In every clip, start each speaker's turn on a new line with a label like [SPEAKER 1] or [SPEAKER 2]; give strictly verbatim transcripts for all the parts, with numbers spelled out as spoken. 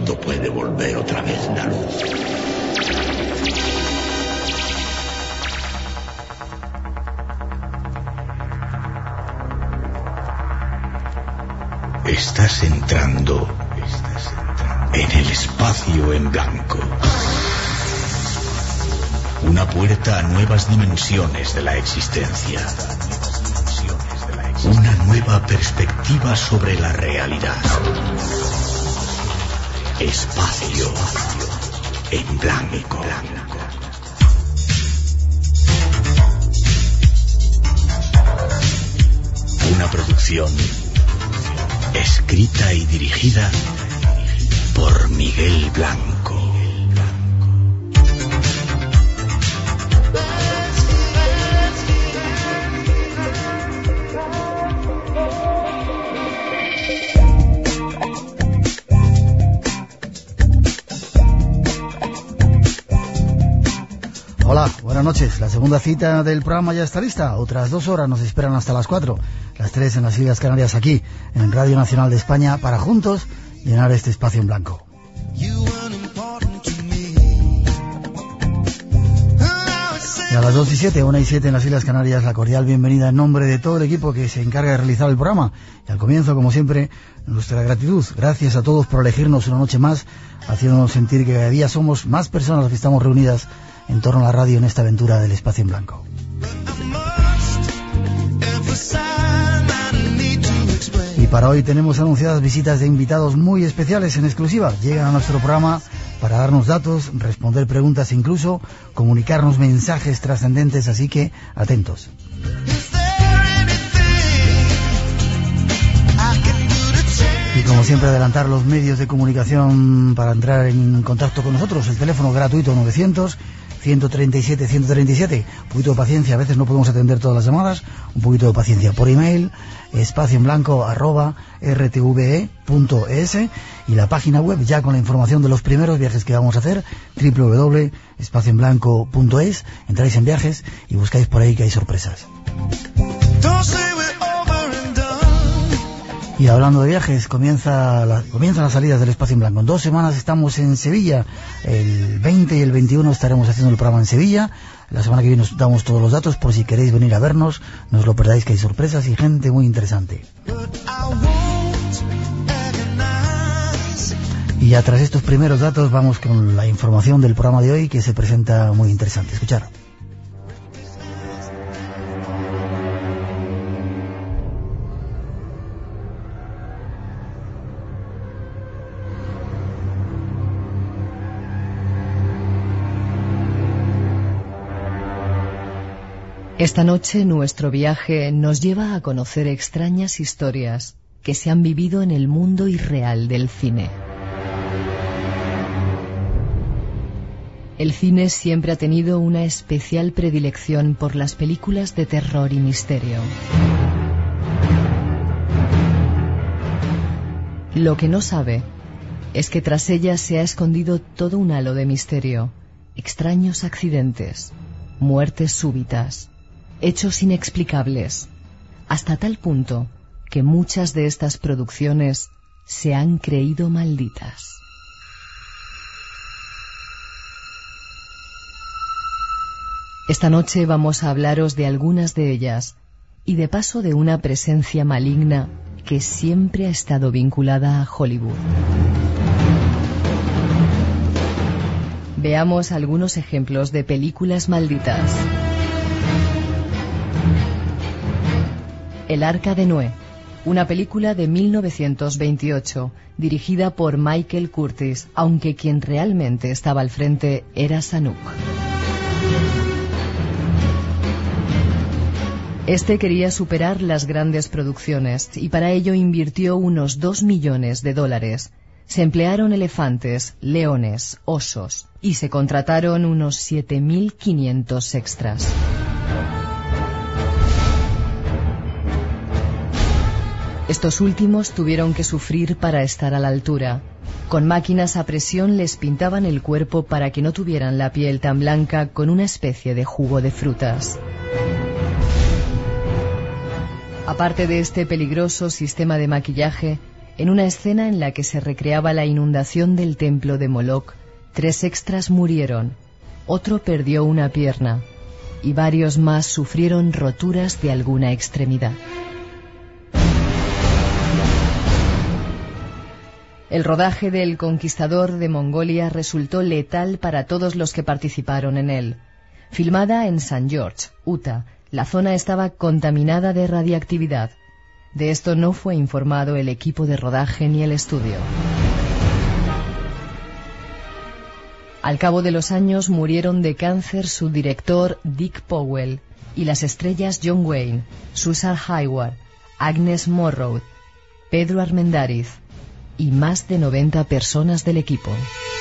[SPEAKER 1] ¿Cuándo puede volver otra vez la luz? Estás entrando en el espacio en blanco. Una puerta a nuevas dimensiones de la existencia. Una nueva perspectiva sobre la realidad. Espacio en blanco. Una producción escrita y dirigida por Miguel Blanco.
[SPEAKER 2] Hola, buenas noches. La segunda cita del programa ya está lista. Otras dos horas nos esperan hasta las cuatro. Las tres en las Islas Canarias, aquí, en Radio Nacional de España, para juntos llenar este espacio en blanco. Y a las dos y siete, una y siete en las Islas Canarias, la cordial bienvenida en nombre de todo el equipo que se encarga de realizar el programa. Y al comienzo, como siempre, nuestra gratitud. Gracias a todos por elegirnos una noche más, haciéndonos sentir que cada día somos más personas las que estamos reunidas en torno a la radio en esta aventura del espacio en blanco. Y para hoy tenemos anunciadas visitas de invitados muy especiales en exclusiva. Llegan a nuestro programa para darnos datos, responder preguntas e incluso comunicarnos mensajes trascendentes, así que atentos. Y como siempre, adelantar los medios de comunicación para entrar en contacto con nosotros. El teléfono gratuito novecientos, ciento treinta y siete, ciento treinta y siete. Un poquito de paciencia, a veces no podemos atender todas las llamadas. Un poquito de paciencia. Por email, espacioenblanco arroba r t v e punto e s, y la página web ya con la información de los primeros viajes que vamos a hacer, doble u doble u doble u punto espacioenblanco punto es. Entráis en viajes y buscáis por ahí que hay sorpresas. Y hablando de viajes, comienza la, comienzan las salidas del Espacio en Blanco. En dos semanas estamos en Sevilla. El veinte y el veintiuno estaremos haciendo el programa en Sevilla. La semana que viene os damos todos los datos por si queréis venir a vernos. No os lo perdáis, que hay sorpresas y gente muy interesante. Y ya tras estos primeros datos vamos con la información del programa de hoy, que se presenta muy interesante. Escuchad.
[SPEAKER 3] Esta noche nuestro viaje nos lleva a conocer extrañas historias que se han vivido en el mundo irreal del cine. El cine siempre ha tenido una especial predilección por las películas de terror y misterio. Lo que no sabe es que tras ellas se ha escondido todo un halo de misterio, extraños accidentes, muertes súbitas, hechos inexplicables, hasta tal punto que muchas de estas producciones se han creído malditas. Esta noche vamos a hablaros de algunas de ellas y de paso de una presencia maligna que siempre ha estado vinculada a Hollywood. Veamos algunos ejemplos de películas malditas. El Arca de Noé, una película de mil novecientos veintiocho, dirigida por Michael Curtiz, aunque quien realmente estaba al frente era Zanuck. Este quería superar las grandes producciones y para ello invirtió unos dos millones de dólares. Se emplearon elefantes, leones, osos y se contrataron unos siete mil quinientos extras. Estos últimos tuvieron que sufrir para estar a la altura. Con máquinas a presión les pintaban el cuerpo para que no tuvieran la piel tan blanca con una especie de jugo de frutas. Aparte de este peligroso sistema de maquillaje, En una escena en la que se recreaba la inundación del templo de Moloch, tres extras murieron, otro perdió una pierna y varios más sufrieron roturas de alguna extremidad. El rodaje del Conquistador de Mongolia resultó letal para todos los que participaron en él. Filmada en Saint George, Utah, la zona estaba contaminada de radiactividad. De esto no fue informado el equipo de rodaje ni el estudio. Al cabo de los años murieron de cáncer su director Dick Powell y las estrellas John Wayne, Susan Hayward, Agnes Morrow, Pedro Armendáriz y más de noventa personas del equipo.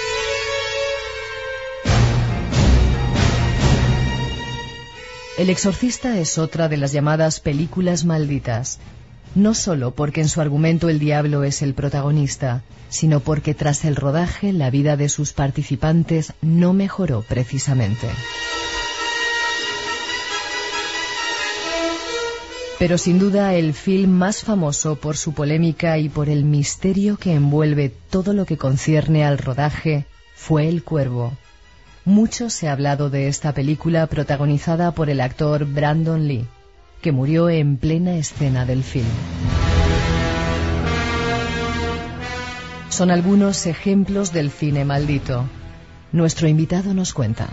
[SPEAKER 3] El Exorcista es otra de las llamadas películas malditas, no solo porque en su argumento el diablo es el protagonista, sino porque tras el rodaje la vida de sus participantes no mejoró precisamente. Pero sin duda el film más famoso por su polémica y por el misterio que envuelve todo lo que concierne al rodaje fue El Cuervo. Mucho se ha hablado de esta película protagonizada por el actor Brandon Lee, que murió en plena escena del film. Son algunos ejemplos del cine maldito. Nuestro invitado nos cuenta.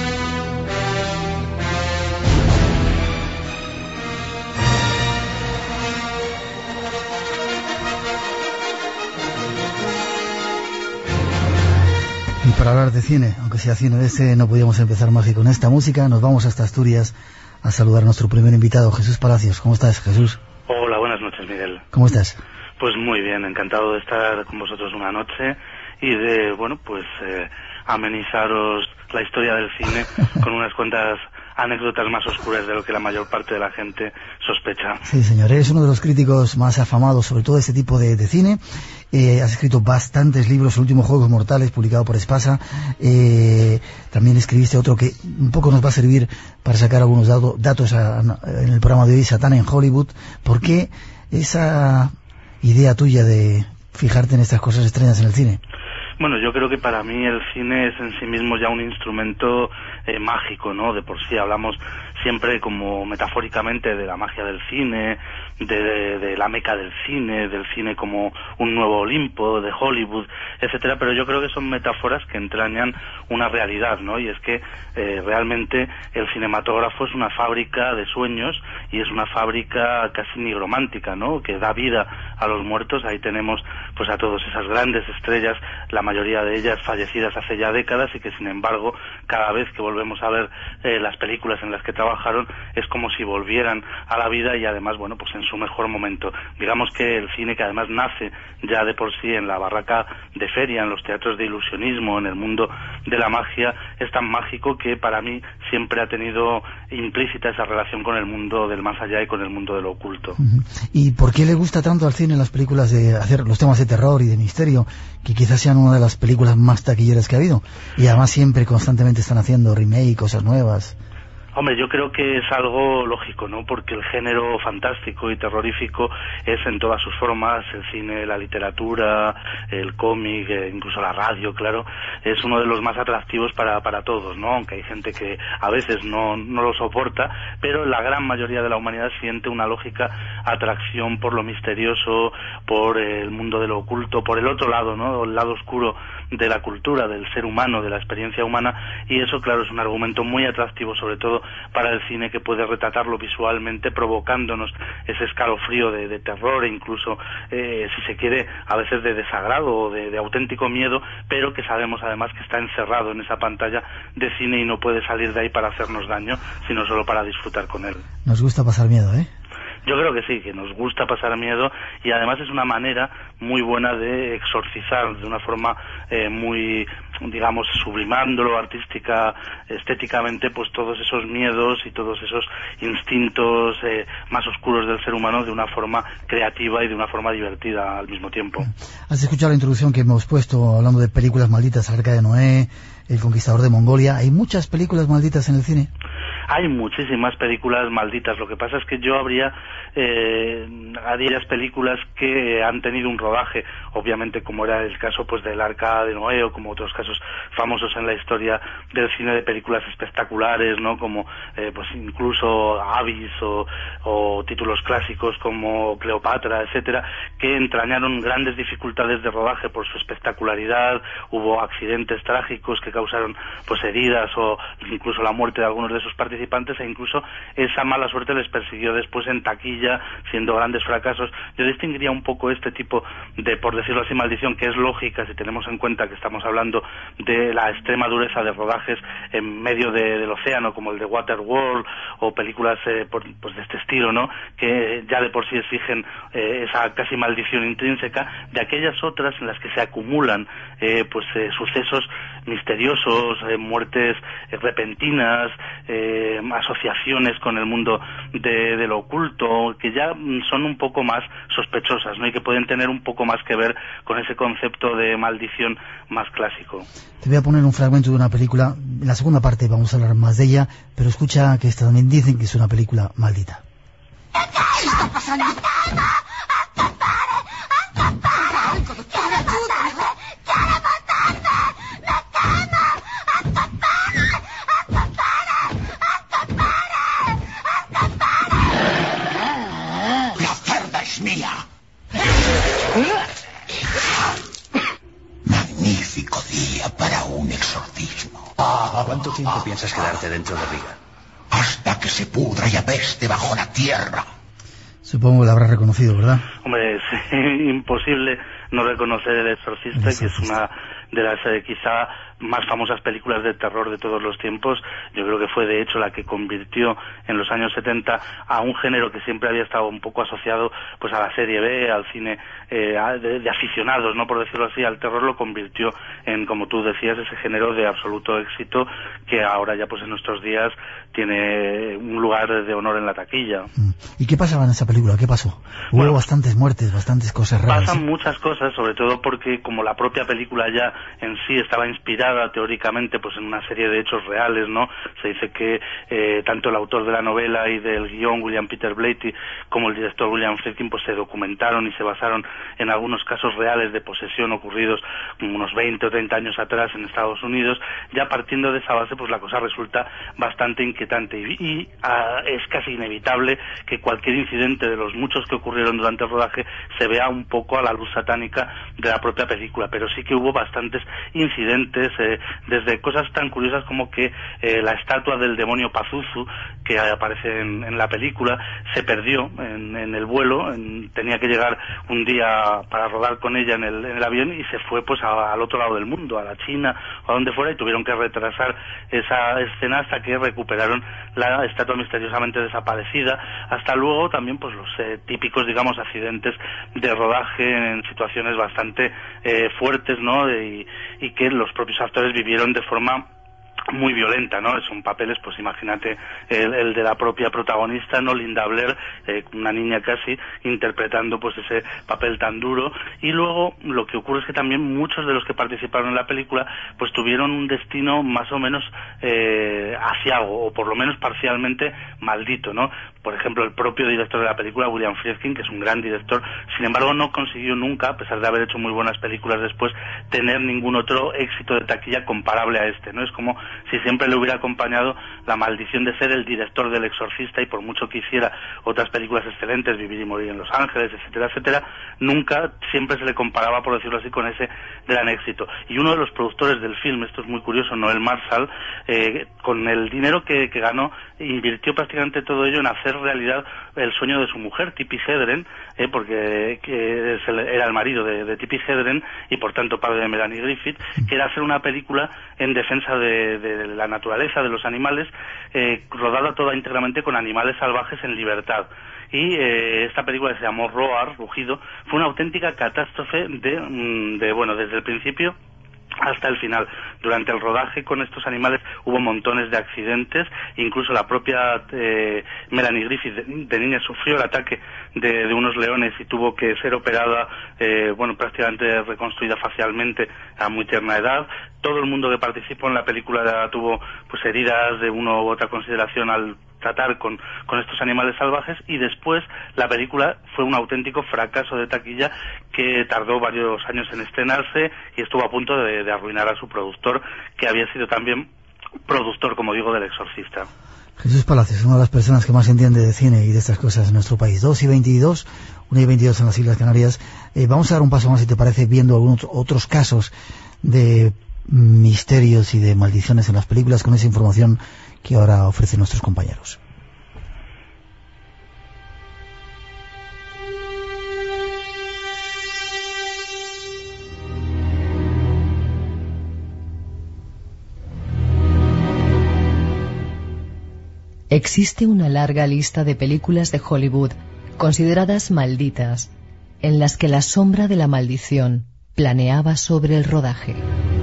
[SPEAKER 2] Y para hablar de cine, aunque sea cine de este, no podíamos empezar más que con esta música. Nos vamos hasta Asturias a saludar a nuestro primer invitado, Jesús Palacios. ¿Cómo estás, Jesús?
[SPEAKER 4] Hola, buenas noches, Miguel.
[SPEAKER 2] ¿Cómo estás?
[SPEAKER 4] Pues muy bien, encantado de estar con vosotros una noche y de, bueno, pues eh, amenizaros la historia del cine con unas cuantas anécdotas más oscuras de lo que la mayor parte de la gente sospecha.
[SPEAKER 2] Sí, señor, eres uno de los críticos más afamados sobre todo este tipo de, de cine. Eh, has escrito bastantes libros, el último Juegos Mortales, publicado por Espasa. Eh, también escribiste otro que un poco nos va a servir para sacar algunos dato, datos a, a, en el programa de hoy, Satán en Hollywood. ¿Por qué esa idea tuya de fijarte en estas cosas extrañas en el cine?
[SPEAKER 4] Bueno, yo creo que para mí el cine es en sí mismo ya un instrumento eh, mágico, ¿no? De por sí hablamos siempre como metafóricamente de la magia del cine, de, de, de la meca del cine, del cine como un nuevo Olimpo, de Hollywood, etcétera, pero yo creo que son metáforas que entrañan una realidad, ¿no? Y es que eh, realmente el cinematógrafo es una fábrica de sueños y es una fábrica casi nigromántica, ¿no? Que da vida a los muertos. Ahí tenemos pues a todas esas grandes estrellas, la mayoría de ellas fallecidas hace ya décadas y que sin embargo cada vez que volvemos a ver eh, las películas en las que trabajaron es como si volvieran a la vida y además, bueno, pues en su mejor momento. Digamos que el cine, que además nace ya de por sí en la barraca de feria, en los teatros de ilusionismo, en el mundo de la magia, es tan mágico que para mí siempre ha tenido implícita esa relación con el mundo del más allá y con el mundo de lo oculto.
[SPEAKER 2] Uh-huh. ¿Y por qué le gusta tanto al cine las películas de hacer los temas de terror y de misterio, que quizás sean una de las películas más taquilleras que ha habido? Y además siempre constantemente están haciendo remake, cosas nuevas.
[SPEAKER 4] Hombre, yo creo que es algo lógico, ¿no? Porque el género fantástico y terrorífico es en todas sus formas, el cine, la literatura, el cómic, eh, incluso la radio, claro, es uno de los más atractivos para, para todos, ¿no? Aunque hay gente que a veces no, no lo soporta, pero la gran mayoría de la humanidad siente una lógica atracción por lo misterioso, por el mundo de lo oculto, por el otro lado, ¿no? El lado oscuro de la cultura, del ser humano, de la experiencia humana, y eso, claro, es un argumento muy atractivo, sobre todo para el cine, que puede retratarlo visualmente, provocándonos ese escalofrío de, de terror e incluso, eh, si se quiere, a veces de desagrado o de, de auténtico miedo, pero que sabemos además que está encerrado en esa pantalla de cine y no puede salir de ahí para hacernos daño, sino solo para disfrutar con él.
[SPEAKER 2] Nos gusta pasar miedo, ¿eh?
[SPEAKER 4] Yo creo que sí, que nos gusta pasar miedo y además es una manera muy buena de exorcizar de una forma eh, muy, digamos, sublimándolo artística, estéticamente, pues todos esos miedos y todos esos instintos eh, más oscuros del ser humano de una forma creativa y de una forma divertida al mismo tiempo.
[SPEAKER 2] Has escuchado la introducción que hemos puesto hablando de películas malditas, Arca de Noé, El Conquistador de Mongolia. ¿Hay muchas películas malditas en el cine?
[SPEAKER 4] Hay muchísimas películas malditas. Lo que pasa es que yo habría eh, aquellas películas que han tenido un rodaje, obviamente como era el caso pues del Arca de Noé, o como otros casos famosos en la historia del cine de películas espectaculares, ¿no? Como eh, pues incluso Abyss o, o títulos clásicos como Cleopatra, etcétera, que entrañaron grandes dificultades de rodaje por su espectacularidad. Hubo accidentes trágicos que causaron pues heridas o incluso la muerte de algunos de sus participantes, e incluso esa mala suerte les persiguió después en taquilla, siendo grandes fracasos. Yo distinguiría un poco este tipo de, por decirlo así, maldición, que es lógica si tenemos en cuenta que estamos hablando de la extrema dureza de rodajes en medio de, del océano, como el de Waterworld, o películas eh, por, pues de este estilo, ¿no? Que ya de por sí exigen eh, esa casi maldición intrínseca, de aquellas otras en las que se acumulan eh, pues eh, sucesos misteriosos, eh, muertes eh, repentinas, eh, asociaciones con el mundo de, de lo oculto, que ya son un poco más sospechosas, ¿no? Y que pueden tener un poco más que ver con ese concepto de maldición más clásico.
[SPEAKER 2] Te voy a poner un fragmento de una película. En la segunda parte vamos a hablar más de ella, pero escucha que esta también dicen que es una película maldita.
[SPEAKER 5] ¿Qué está pasando?
[SPEAKER 6] La cerda es mía. Magnífico día para un exorcismo.
[SPEAKER 7] ¿Cuánto tiempo piensas quedarte dentro de Riga?
[SPEAKER 6] Hasta que se pudra y apeste bajo la tierra.
[SPEAKER 2] Supongo que la habrás reconocido, ¿verdad?
[SPEAKER 4] Hombre, es imposible no reconocer El Exorcista, que es una de las eh, quizá más famosas películas de terror de todos los tiempos. Yo creo que fue de hecho la que convirtió en los años setenta a un género que siempre había estado un poco asociado pues a la serie B, al cine eh, de, de aficionados, no por decirlo así, al terror. Lo convirtió en, como tú decías, ese género de absoluto éxito que ahora ya pues en nuestros días tiene un lugar de honor en la taquilla.
[SPEAKER 2] ¿Y qué pasaba en esa película? ¿Qué pasó? Hubo bueno, bastantes muertes, bastantes cosas raras.
[SPEAKER 4] Pasan muchas cosas, sobre todo porque como la propia película ya en sí estaba inspirada teóricamente pues en una serie de hechos reales, ¿no? Se dice que eh, tanto el autor de la novela y del guión, William Peter Blatty, como el director William Friedkin, pues se documentaron y se basaron en algunos casos reales de posesión ocurridos unos veinte o treinta años atrás en Estados Unidos. Ya partiendo de esa base, pues la cosa resulta bastante inquietante y, y uh, es casi inevitable que cualquier incidente de los muchos que ocurrieron durante el rodaje se vea un poco a la luz satánica de la propia película, pero sí que hubo bastantes incidentes, eh, desde cosas tan curiosas como que eh, la estatua del demonio Pazuzu, que aparece en, en la película, se perdió en, en el vuelo, en, tenía que llegar un día para rodar con ella en el, en el avión y se fue pues a, al otro lado del mundo, a la China o a donde fuera, y tuvieron que retrasar esa escena hasta que recuperaron la estatua misteriosamente desaparecida. Hasta luego también pues los eh, típicos, digamos, accidentes de rodaje en situaciones bastante eh, fuertes, ¿no? Y, y que los propios actores vivieron de forma muy violenta, ¿no? Son papeles, pues imagínate el, el de la propia protagonista, ¿no? Linda Blair, eh, una niña casi, interpretando pues ese papel tan duro. Y luego lo que ocurre es que también muchos de los que participaron en la película pues tuvieron un destino más o menos eh, aciago, o por lo menos parcialmente maldito, ¿no? Por ejemplo, el propio director de la película, William Friedkin, que es un gran director, sin embargo no consiguió nunca, a pesar de haber hecho muy buenas películas después, tener ningún otro éxito de taquilla comparable a este, ¿no? Es como si siempre le hubiera acompañado la maldición de ser el director del Exorcista, y por mucho que hiciera otras películas excelentes, Vivir y Morir en Los Ángeles, etcétera, etcétera, nunca, siempre se le comparaba, por decirlo así, con ese gran éxito. Y uno de los productores del film, esto es muy curioso, Noel Marshall, eh, con el dinero que, que ganó, invirtió prácticamente todo ello en hacer realidad el sueño de su mujer, Tippi Hedren, eh, porque que es el, era el marido de, de Tippi Hedren y por tanto padre de Melanie Griffith, que era hacer una película en defensa de, de la naturaleza, de los animales, eh, rodada toda íntegramente con animales salvajes en libertad. Y eh, esta película, que se llamó Roar, Rugido, fue una auténtica catástrofe de, de bueno, desde el principio hasta el final. Durante el rodaje con estos animales hubo montones de accidentes, incluso la propia eh, Melanie Griffith de, de niña sufrió el ataque de, de unos leones y tuvo que ser operada, eh, bueno, prácticamente reconstruida facialmente a muy tierna edad. Todo el mundo que participó en la película tuvo pues heridas de una u otra consideración al tratar con, con estos animales salvajes, y después la película fue un auténtico fracaso de taquilla que tardó varios años en estrenarse y estuvo a punto de, de arruinar a su productor, que había sido también productor, como digo, del Exorcista.
[SPEAKER 2] Jesús Palacios, una de las personas que más entiende de cine y de estas cosas en nuestro país. Dos y veintidós, una y veintidós en las Islas Canarias. Eh, vamos a dar un paso más, si te parece, viendo algunos otros casos de misterios y de maldiciones en las películas, con esa información que ahora ofrecen nuestros compañeros.
[SPEAKER 3] Existe una larga lista de películas de Hollywood consideradas malditas, en las que la sombra de la maldición planeaba sobre el rodaje.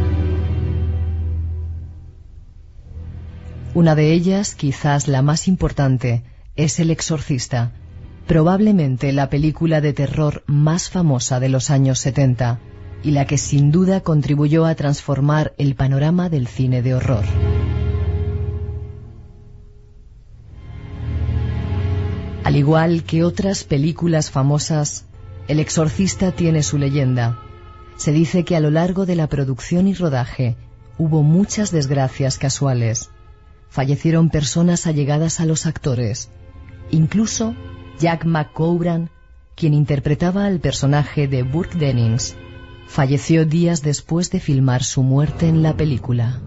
[SPEAKER 3] Una de ellas, quizás la más importante, es El Exorcista, probablemente la película de terror más famosa de los años setenta, y la que sin duda contribuyó a transformar el panorama del cine de horror. Al igual que otras películas famosas, El Exorcista tiene su leyenda. Se dice que a lo largo de la producción y rodaje hubo muchas desgracias casuales. Fallecieron personas allegadas a los actores. Incluso Jack McGowran, quien interpretaba al personaje de Burke Dennings, falleció días después de filmar su muerte en la película.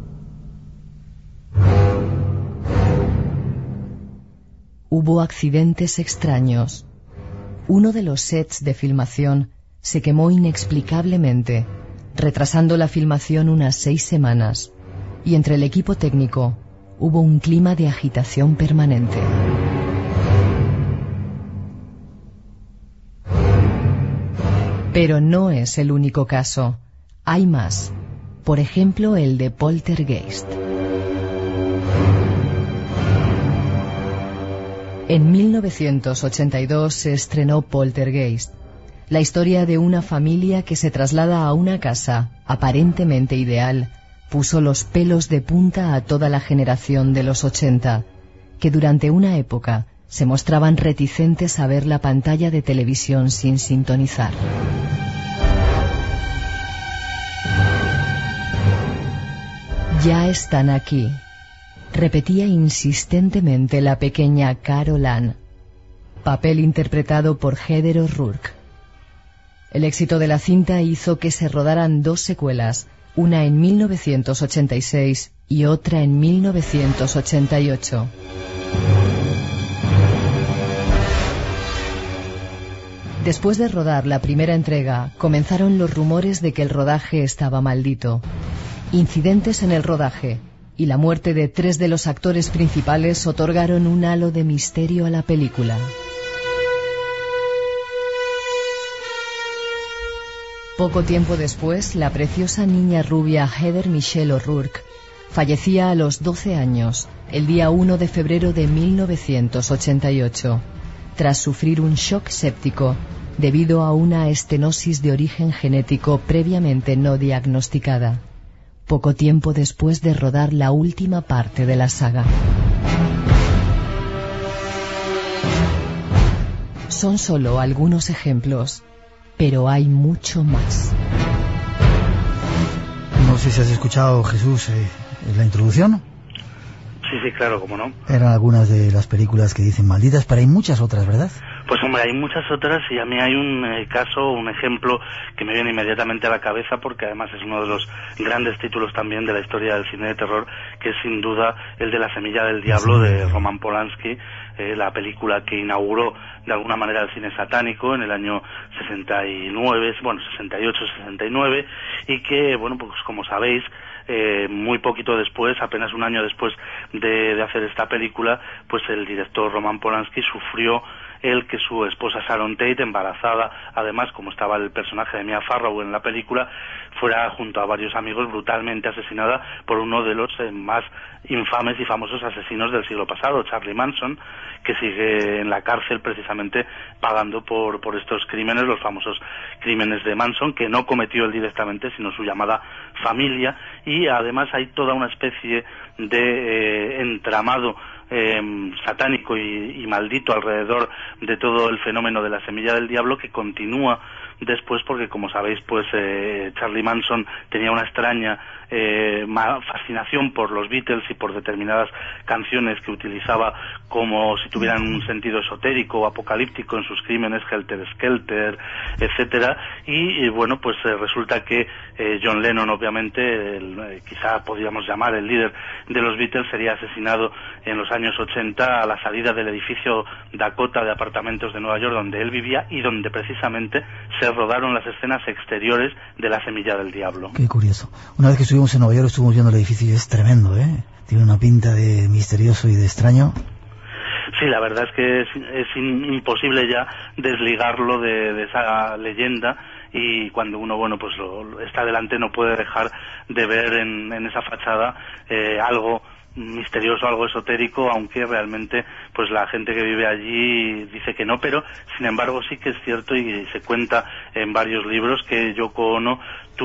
[SPEAKER 3] Hubo accidentes extraños. Uno de los sets de filmación se quemó inexplicablemente, retrasando la filmación unas seis semanas, y entre el equipo técnico hubo un clima de agitación permanente. Pero no es el único caso. Hay más. Por ejemplo, el de Poltergeist. En mil novecientos ochenta y dos se estrenó Poltergeist, la historia de una familia que se traslada a una casa aparentemente ideal. Puso los pelos de punta a toda la generación de los ochenta, que durante una época se mostraban reticentes a ver la pantalla de televisión sin sintonizar. Ya están aquí, repetía insistentemente la pequeña Carol Ann, papel interpretado por Heather O'Rourke. El éxito de la cinta hizo que se rodaran dos secuelas, una en mil novecientos ochenta y seis y otra en mil novecientos ochenta y ocho. Después de rodar la primera entrega, comenzaron los rumores de que el rodaje estaba maldito. Incidentes en el rodaje y la muerte de tres de los actores principales otorgaron un halo de misterio a la película. Poco tiempo después, la preciosa niña rubia Heather Michelle O'Rourke fallecía a los doce años, el día uno de febrero de mil novecientos ochenta y ocho, tras sufrir un shock séptico debido a una estenosis de origen genético previamente no diagnosticada, poco tiempo después de rodar la última parte de la saga. Son solo algunos ejemplos, pero hay mucho más.
[SPEAKER 2] No sé si has escuchado, Jesús, eh, la introducción.
[SPEAKER 4] Sí, sí, claro, cómo no.
[SPEAKER 2] Eran algunas de las películas que dicen malditas, pero hay muchas otras, ¿verdad?
[SPEAKER 4] Pues hombre, hay muchas otras, y a mí hay un eh, caso, un ejemplo que me viene inmediatamente a la cabeza, porque además es uno de los grandes títulos también de la historia del cine de terror, que es sin duda el de La semilla del diablo de Roman Polanski, eh, la película que inauguró de alguna manera el cine satánico en el año sesenta y nueve, bueno, sesenta y ocho, sesenta y nueve, y que, bueno, pues como sabéis, Eh, muy poquito después, apenas un año después de, de hacer esta película, pues el director Roman Polanski sufrió el que su esposa Sharon Tate, embarazada, además, como estaba el personaje de Mia Farrow en la película, fuera junto a varios amigos brutalmente asesinada por uno de los eh, más infames y famosos asesinos del siglo pasado, Charlie Manson, que sigue en la cárcel precisamente pagando por, por estos crímenes, los famosos crímenes de Manson, que no cometió él directamente, sino su llamada familia, y además hay toda una especie de eh, entramado Eh, satánico y, y maldito alrededor de todo el fenómeno de la semilla del diablo, que continúa después, porque como sabéis, pues eh, Charlie Manson tenía una extraña eh, fascinación por los Beatles y por determinadas canciones que utilizaba como si tuvieran un sentido esotérico o apocalíptico en sus crímenes, Helter Skelter, etcétera, y, y bueno, pues eh, resulta que eh, John Lennon, obviamente, el, eh, quizá podríamos llamar el líder de los Beatles, sería asesinado en los años ochenta a la salida del edificio Dakota de apartamentos de Nueva York, donde él vivía y donde precisamente se rodaron las escenas exteriores de La semilla del diablo.
[SPEAKER 2] Qué curioso. Una vez que estuvimos en Nueva York estuvimos viendo el edificio y es tremendo, ¿eh? Tiene una pinta de misterioso y de extraño.
[SPEAKER 4] Sí, la verdad es que es, es in, imposible ya desligarlo de, de esa leyenda, y cuando uno, bueno, pues lo, lo está delante no puede dejar de ver en, en esa fachada eh, algo misterioso, algo esotérico, aunque realmente pues la gente que vive allí dice que no, pero sin embargo sí que es cierto, y se cuenta en varios libros, que Yoko Ono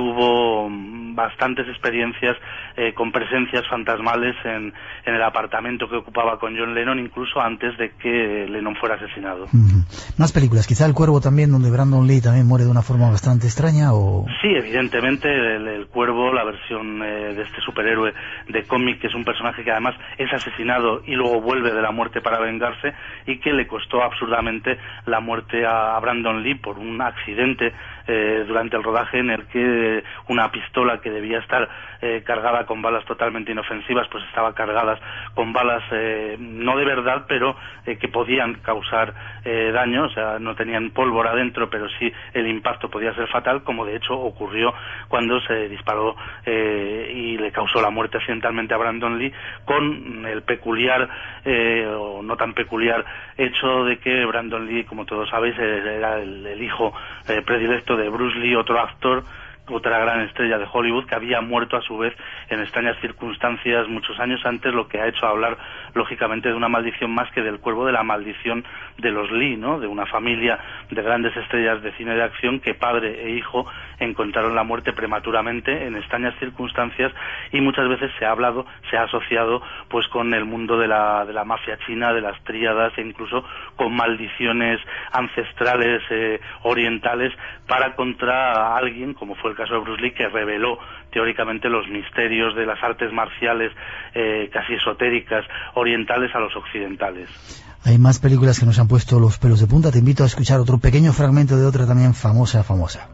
[SPEAKER 4] tuvo bastantes experiencias eh, con presencias fantasmales en, en el apartamento que ocupaba con John Lennon, incluso antes de que Lennon fuera asesinado.
[SPEAKER 2] Mm-hmm. Más películas, quizá El Cuervo también, donde Brandon Lee también muere de una forma bastante extraña, o...
[SPEAKER 4] Sí, evidentemente, el, el Cuervo, la versión eh, de este superhéroe de cómic, que es un personaje que además es asesinado y luego vuelve de la muerte para vengarse, y que le costó absurdamente la muerte a Brandon Lee por un accidente eh, durante el rodaje, en el que una pistola que debía estar eh, cargada con balas totalmente inofensivas, pues estaba cargada con balas eh, no de verdad, pero eh, que podían causar eh, daño, o sea, no tenían pólvora dentro, pero sí el impacto podía ser fatal, como de hecho ocurrió cuando se disparó eh, y le causó la muerte accidentalmente a Brandon Lee, con el peculiar eh, o no tan peculiar hecho de que Brandon Lee, como todos sabéis, era el, el hijo eh, predilecto de Bruce Lee, otro actor, otra gran estrella de Hollywood, que había muerto a su vez en extrañas circunstancias muchos años antes, lo que ha hecho hablar lógicamente de una maldición más que del Cuervo, de la maldición de los Lee, ¿no? De una familia de grandes estrellas de cine de acción que padre e hijo encontraron la muerte prematuramente en extrañas circunstancias, y muchas veces se ha hablado, se ha asociado pues con el mundo de la, de la mafia china, de las tríadas, e incluso con maldiciones ancestrales eh, orientales para contra alguien, como fue el caso de Bruce Lee, que reveló teóricamente los misterios de las artes marciales eh, casi esotéricas orientales a los occidentales.
[SPEAKER 2] Hay más películas que nos han puesto los pelos de punta. Te invito a escuchar otro pequeño fragmento de otra también famosa, famosa.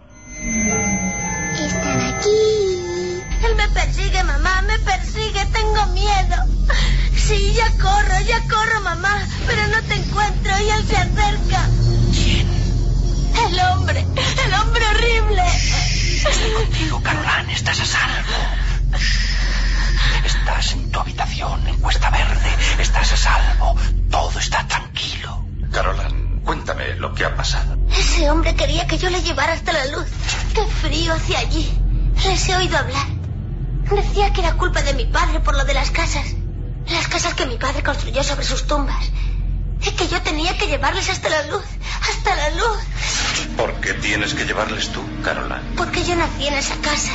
[SPEAKER 5] Están aquí. Él me persigue, mamá, me persigue, tengo miedo. Sí, ya corro, ya corro, mamá, pero no te encuentro y él se acerca.
[SPEAKER 6] ¿Quién?
[SPEAKER 5] El hombre, el hombre horrible.
[SPEAKER 6] Estoy contigo, Caroline, estás a salvo. Estás en tu habitación, en Cuesta Verde, estás a salvo, todo está tranquilo.
[SPEAKER 7] Caroline, cuéntame lo que ha pasado.
[SPEAKER 5] Ese hombre quería que yo le llevara hasta la luz. Qué frío hacia allí. Les he oído hablar. Decía que era culpa de mi padre por lo de las casas. Las casas que mi padre construyó sobre sus tumbas. Y que yo tenía que llevarles hasta la luz. Hasta la luz.
[SPEAKER 7] ¿Por qué tienes que llevarles tú, Caroline?
[SPEAKER 5] Porque yo nací en esa casa.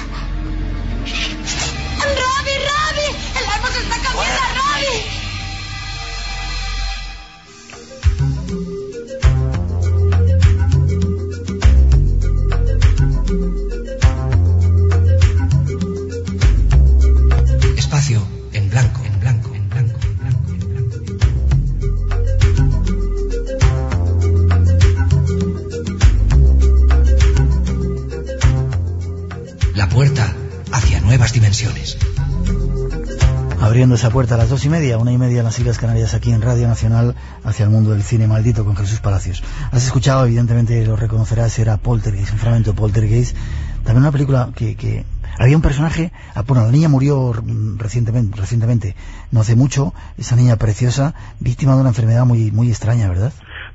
[SPEAKER 5] ¡Robbie, Robbie! ¡El árbol se está comiendo a Robbie!
[SPEAKER 8] Espacio en blanco, en blanco, en blanco, en blanco, en blanco. La puerta hacia nuevas dimensiones.
[SPEAKER 2] Abriendo esa puerta a las dos y media, una y media en las Islas Canarias, aquí en Radio Nacional, hacia el mundo del cine maldito con Jesús Palacios. Has escuchado, evidentemente lo reconocerás, era Poltergeist, un fragmento de Poltergeist. También una película que... que había un personaje, bueno, la niña murió recientemente, recientemente, no hace mucho, esa niña preciosa, víctima de una enfermedad muy muy extraña, ¿verdad?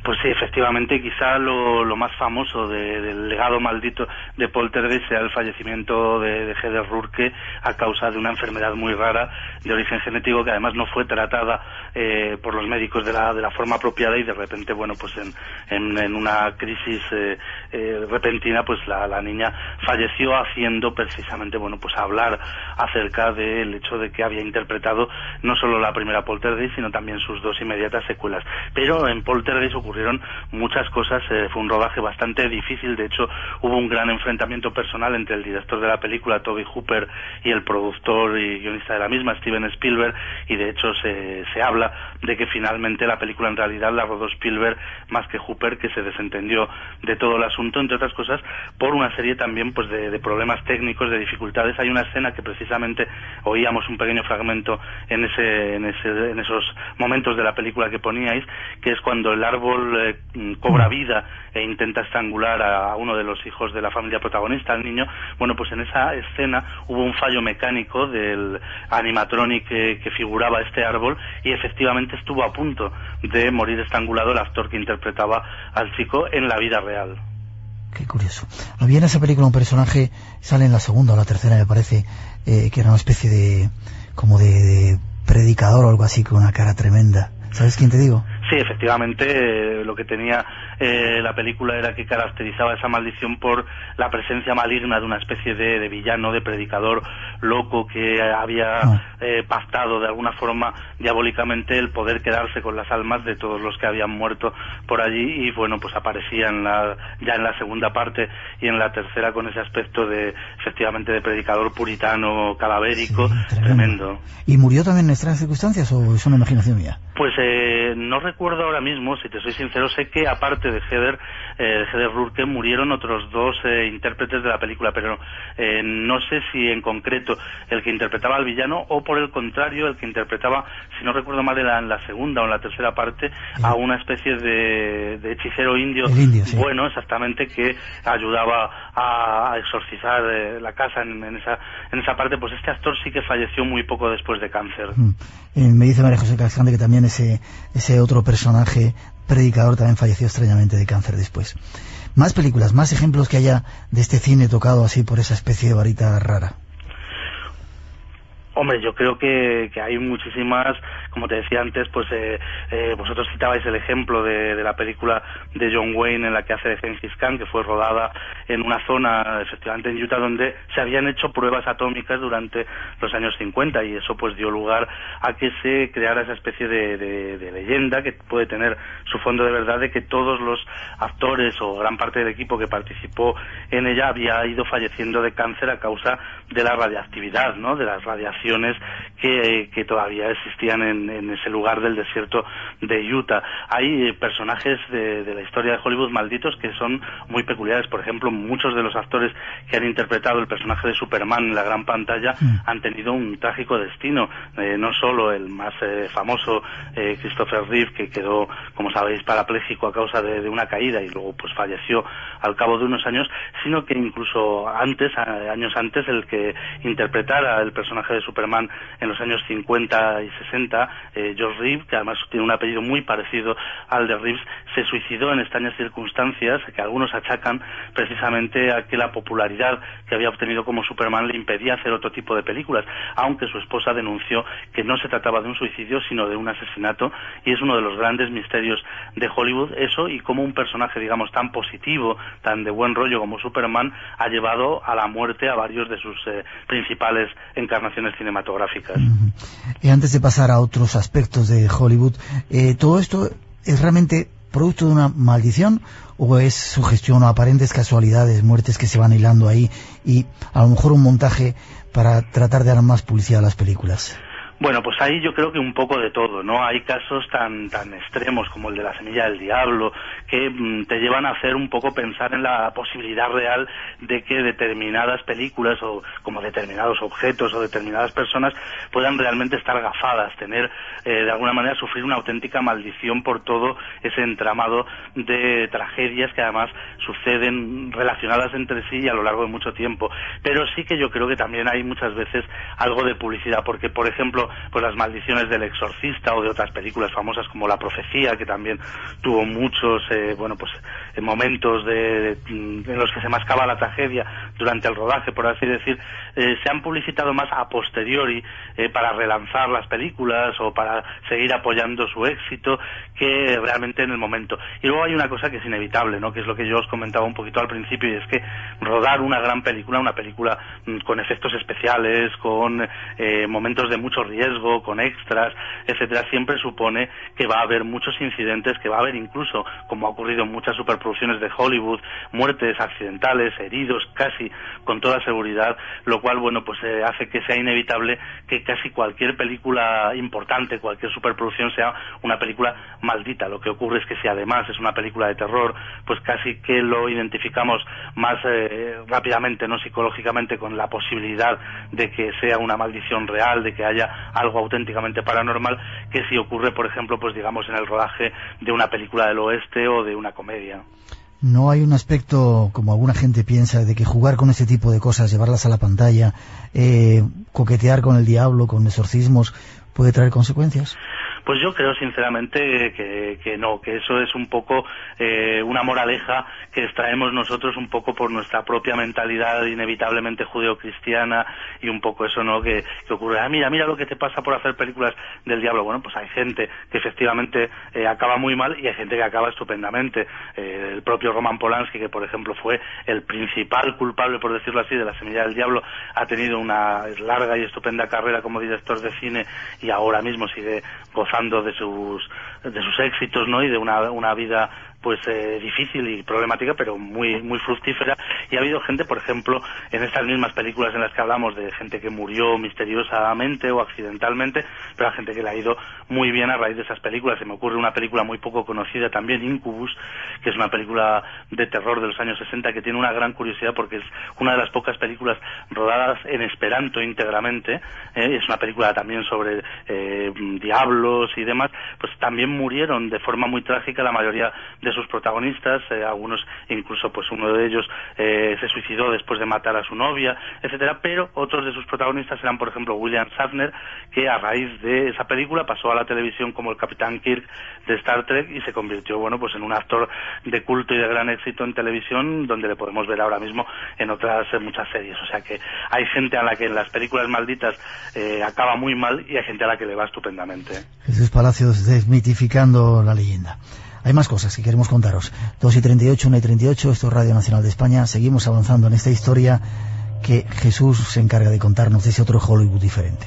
[SPEAKER 4] Pues sí, efectivamente, quizá lo, lo más famoso de, del legado maldito de Poltergeist sea el fallecimiento de, de Heather Rourke a causa de una enfermedad muy rara de origen genético que además no fue tratada eh, por los médicos de la, de la forma apropiada, y de repente, bueno, pues en, en, en una crisis eh, eh, repentina, pues la, la niña falleció haciendo precisamente, bueno, pues hablar acerca del hecho de que había interpretado no solo la primera Poltergeist, sino también sus dos inmediatas secuelas. Pero en Poltergeist ocurrieron muchas cosas, eh, fue un rodaje bastante difícil. De hecho, hubo un gran enfrentamiento personal entre el director de la película, Tobe Hooper, y el productor y guionista de la misma, Steven Spielberg, y de hecho se, se habla de que finalmente la película en realidad la rodó Spielberg más que Hooper, que se desentendió de todo el asunto, entre otras cosas por una serie también pues de, de problemas técnicos, de dificultades. Hay una escena que precisamente oíamos un pequeño fragmento en ese, en ese, en esos momentos de la película que poníais, que es cuando el árbol eh, cobra vida e intenta estrangular a uno de los hijos de la familia protagonista, al niño. Bueno, pues en esa escena hubo un fallo mecánico del animatronic que, que figuraba este árbol, y efectivamente estuvo a punto de morir estrangulado el actor que interpretaba al chico en la vida real.
[SPEAKER 2] Qué curioso. Había en esa película un personaje, sale en la segunda o la tercera me parece, eh, que era una especie de como de, de predicador o algo así, con una cara tremenda. ¿Sabes quién te digo?
[SPEAKER 4] Sí, efectivamente, eh, lo que tenía eh, la película era que caracterizaba esa maldición por la presencia maligna de una especie de, de villano, de predicador loco que había ah. eh, pactado de alguna forma diabólicamente el poder quedarse con las almas de todos los que habían muerto por allí, y bueno, pues aparecía en la, ya en la segunda parte y en la tercera con ese aspecto de, efectivamente, de predicador puritano, cadavérico, sí, tremendo. tremendo.
[SPEAKER 2] ¿Y murió también en extrañas circunstancias o es una imaginación mía?
[SPEAKER 4] Pues eh, no recuerdo ahora mismo, si te soy sincero. Sé que aparte de Heather, eh, Heather Rourke, murieron otros dos eh, intérpretes de la película, pero eh, no sé si en concreto el que interpretaba al villano o por el contrario el que interpretaba, si no recuerdo mal, era en la segunda o en la tercera parte, sí. a una especie de, de hechicero indio,
[SPEAKER 2] indio sí.
[SPEAKER 4] bueno, exactamente, que ayudaba a, a exorcizar eh, la casa en, en esa en esa parte. Pues este actor sí que falleció muy poco después de cáncer.
[SPEAKER 2] Mm. Eh, me dice María José Cascante que también ese ese otro personaje predicador también falleció extrañamente de cáncer después. Más películas, más ejemplos que haya de este cine tocado así por esa especie de varita rara.
[SPEAKER 4] Hombre, yo creo que, que hay muchísimas, como te decía antes, pues eh, eh, vosotros citabais el ejemplo de, de la película de John Wayne en la que hace de Gengis Khan, que fue rodada en una zona, efectivamente en Utah, donde se habían hecho pruebas atómicas durante los años cincuenta, y eso pues dio lugar a que se creara esa especie de, de, de leyenda que puede tener su fondo de verdad, de que todos los actores o gran parte del equipo que participó en ella había ido falleciendo de cáncer a causa de la radiactividad, ¿no?, de las radiaciones que, que todavía existían en, en ese lugar del desierto de Utah. Hay eh, personajes de, de la historia de Hollywood malditos que son muy peculiares. Por ejemplo, muchos de los actores que han interpretado el personaje de Superman en la gran pantalla mm. han tenido un trágico destino. Eh, no solo el más eh, famoso eh, Christopher Reeve, que quedó, como sabéis, parapléjico a causa de, de una caída y luego pues falleció al cabo de unos años, sino que incluso antes, a, años antes, el que interpretara el personaje de Superman Superman en los años cincuenta y sesenta, eh, George Reeves, que además tiene un apellido muy parecido al de Reeves, se suicidó en extrañas circunstancias que algunos achacan precisamente a que la popularidad que había obtenido como Superman le impedía hacer otro tipo de películas, aunque su esposa denunció que no se trataba de un suicidio sino de un asesinato, y es uno de los grandes misterios de Hollywood eso, y cómo un personaje, digamos, tan positivo, tan de buen rollo como Superman ha llevado a la muerte a varios de sus eh, principales encarnaciones cinematográficas.
[SPEAKER 2] Uh-huh. Y antes de pasar a otros aspectos de Hollywood, eh, ¿todo esto es realmente producto de una maldición o es sugestión o aparentes casualidades, muertes que se van hilando ahí y a lo mejor un montaje para tratar de dar más publicidad a las películas?
[SPEAKER 4] Bueno, pues ahí yo creo que un poco de todo, ¿no? Hay casos tan tan extremos como el de La semilla del diablo que mmm, te llevan a hacer un poco pensar en la posibilidad real de que determinadas películas o como determinados objetos o determinadas personas puedan realmente estar gafadas, tener eh, de alguna manera sufrir una auténtica maldición por todo ese entramado de tragedias que además suceden relacionadas entre sí y a lo largo de mucho tiempo. Pero sí que yo creo que también hay muchas veces algo de publicidad, porque por ejemplo ejemplo, pues las maldiciones del Exorcista o de otras películas famosas como La Profecía, que también tuvo muchos, eh, bueno, pues momentos de, de, en los que se mascaba la tragedia durante el rodaje, por así decir. Eh, se han publicitado más a posteriori eh, para relanzar las películas o para seguir apoyando su éxito que realmente en el momento. Y luego hay una cosa que es inevitable, ¿no?, que es lo que yo os comentaba un poquito al principio, y es que rodar una gran película, una película mmm, con efectos especiales, con eh, momentos de mucho riesgo, con extras, etcétera, siempre supone que va a haber muchos incidentes, que va a haber incluso, como ha ocurrido en muchas superproducciones de Hollywood, muertes accidentales, heridos casi con toda seguridad, lo cual, bueno, pues eh, hace que sea inevitable que casi cualquier película importante, cualquier superproducción sea una película maldita. Lo que ocurre es que si además es una película de terror, pues casi que lo identificamos más eh, rápidamente, no psicológicamente, con la posibilidad de que sea una maldición real, de que haya algo auténticamente paranormal, que si ocurre, por ejemplo, pues digamos en el rodaje de una película del oeste o de una comedia.
[SPEAKER 2] ¿No hay un aspecto, como alguna gente piensa, de que jugar con ese tipo de cosas, llevarlas a la pantalla, eh, coquetear con el diablo, con exorcismos, puede traer consecuencias?
[SPEAKER 4] Pues yo creo sinceramente que, que no, que eso es un poco eh, una moraleja que extraemos nosotros un poco por nuestra propia mentalidad inevitablemente judeocristiana, y un poco eso, ¿no?, que, que ocurre, ah, mira, mira lo que te pasa por hacer películas del diablo. Bueno, pues hay gente que efectivamente eh, acaba muy mal y hay gente que acaba estupendamente. Eh, el propio Roman Polanski, que por ejemplo fue el principal culpable, por decirlo así, de La Semilla del Diablo, ha tenido una larga y estupenda carrera como director de cine y ahora mismo sigue gozando de sus de sus éxitos, ¿no?, y de una una vida pues eh, difícil y problemática, pero muy muy fructífera. Y ha habido gente, por ejemplo, en estas mismas películas en las que hablamos, de gente que murió misteriosamente o accidentalmente, pero hay gente que le ha ido muy bien a raíz de esas películas. Se me ocurre una película muy poco conocida también, Incubus, que es una película de terror de los años sesenta que tiene una gran curiosidad porque es una de las pocas películas rodadas en esperanto íntegramente. ¿eh? Es una película también sobre eh, diablos y demás. Pues también murieron de forma muy trágica la mayoría de sus protagonistas, eh, algunos incluso, pues uno de ellos eh, se suicidó después de matar a su novia, etcétera, pero otros de sus protagonistas eran, por ejemplo, William Shatner, que a raíz de esa película pasó a la televisión como el Capitán Kirk de Star Trek y se convirtió, bueno, pues en un actor de culto y de gran éxito en televisión, donde le podemos ver ahora mismo en otras en muchas series. O sea que hay gente a la que en las películas malditas eh, acaba muy mal y hay gente a la que le va estupendamente.
[SPEAKER 2] Jesús Palacios, desmitificando la leyenda. Hay más cosas que queremos contaros. dos y treinta y ocho, una y treinta y ocho, esto es Radio Nacional de España. Seguimos avanzando en esta historia que Jesús se encarga de contarnos de ese otro Hollywood diferente.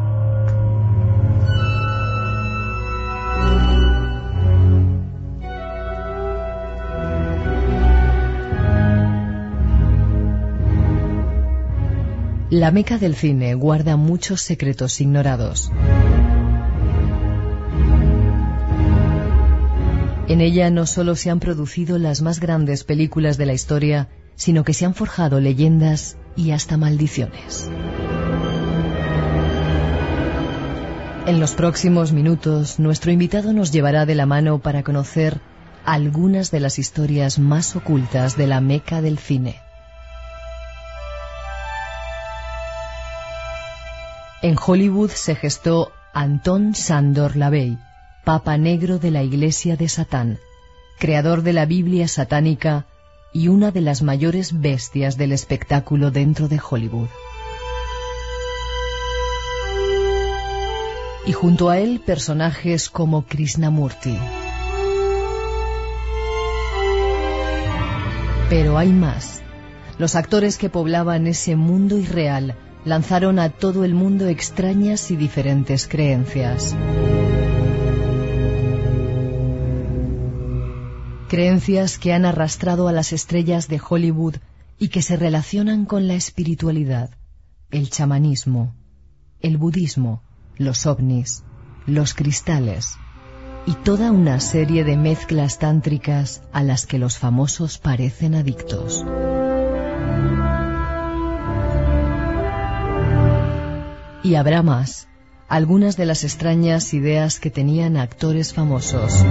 [SPEAKER 3] La Meca del cine guarda muchos secretos ignorados. En ella no solo se han producido las más grandes películas de la historia, sino que se han forjado leyendas y hasta maldiciones. En los próximos minutos, nuestro invitado nos llevará de la mano para conocer algunas de las historias más ocultas de la Meca del cine. En Hollywood se gestó Anton Sándor LaVey, Papa Negro de la Iglesia de Satán, creador de la Biblia satánica y una de las mayores bestias del espectáculo dentro de Hollywood. Y junto a él personajes como Krishnamurti. Pero hay más. Los actores que poblaban ese mundo irreal lanzaron a todo el mundo extrañas y diferentes creencias. Creencias que han arrastrado a las estrellas de Hollywood y que se relacionan con la espiritualidad, el chamanismo, el budismo, los ovnis, los cristales y toda una serie de mezclas tántricas a las que los famosos parecen adictos. Y habrá más, algunas de las extrañas ideas que tenían actores famosos,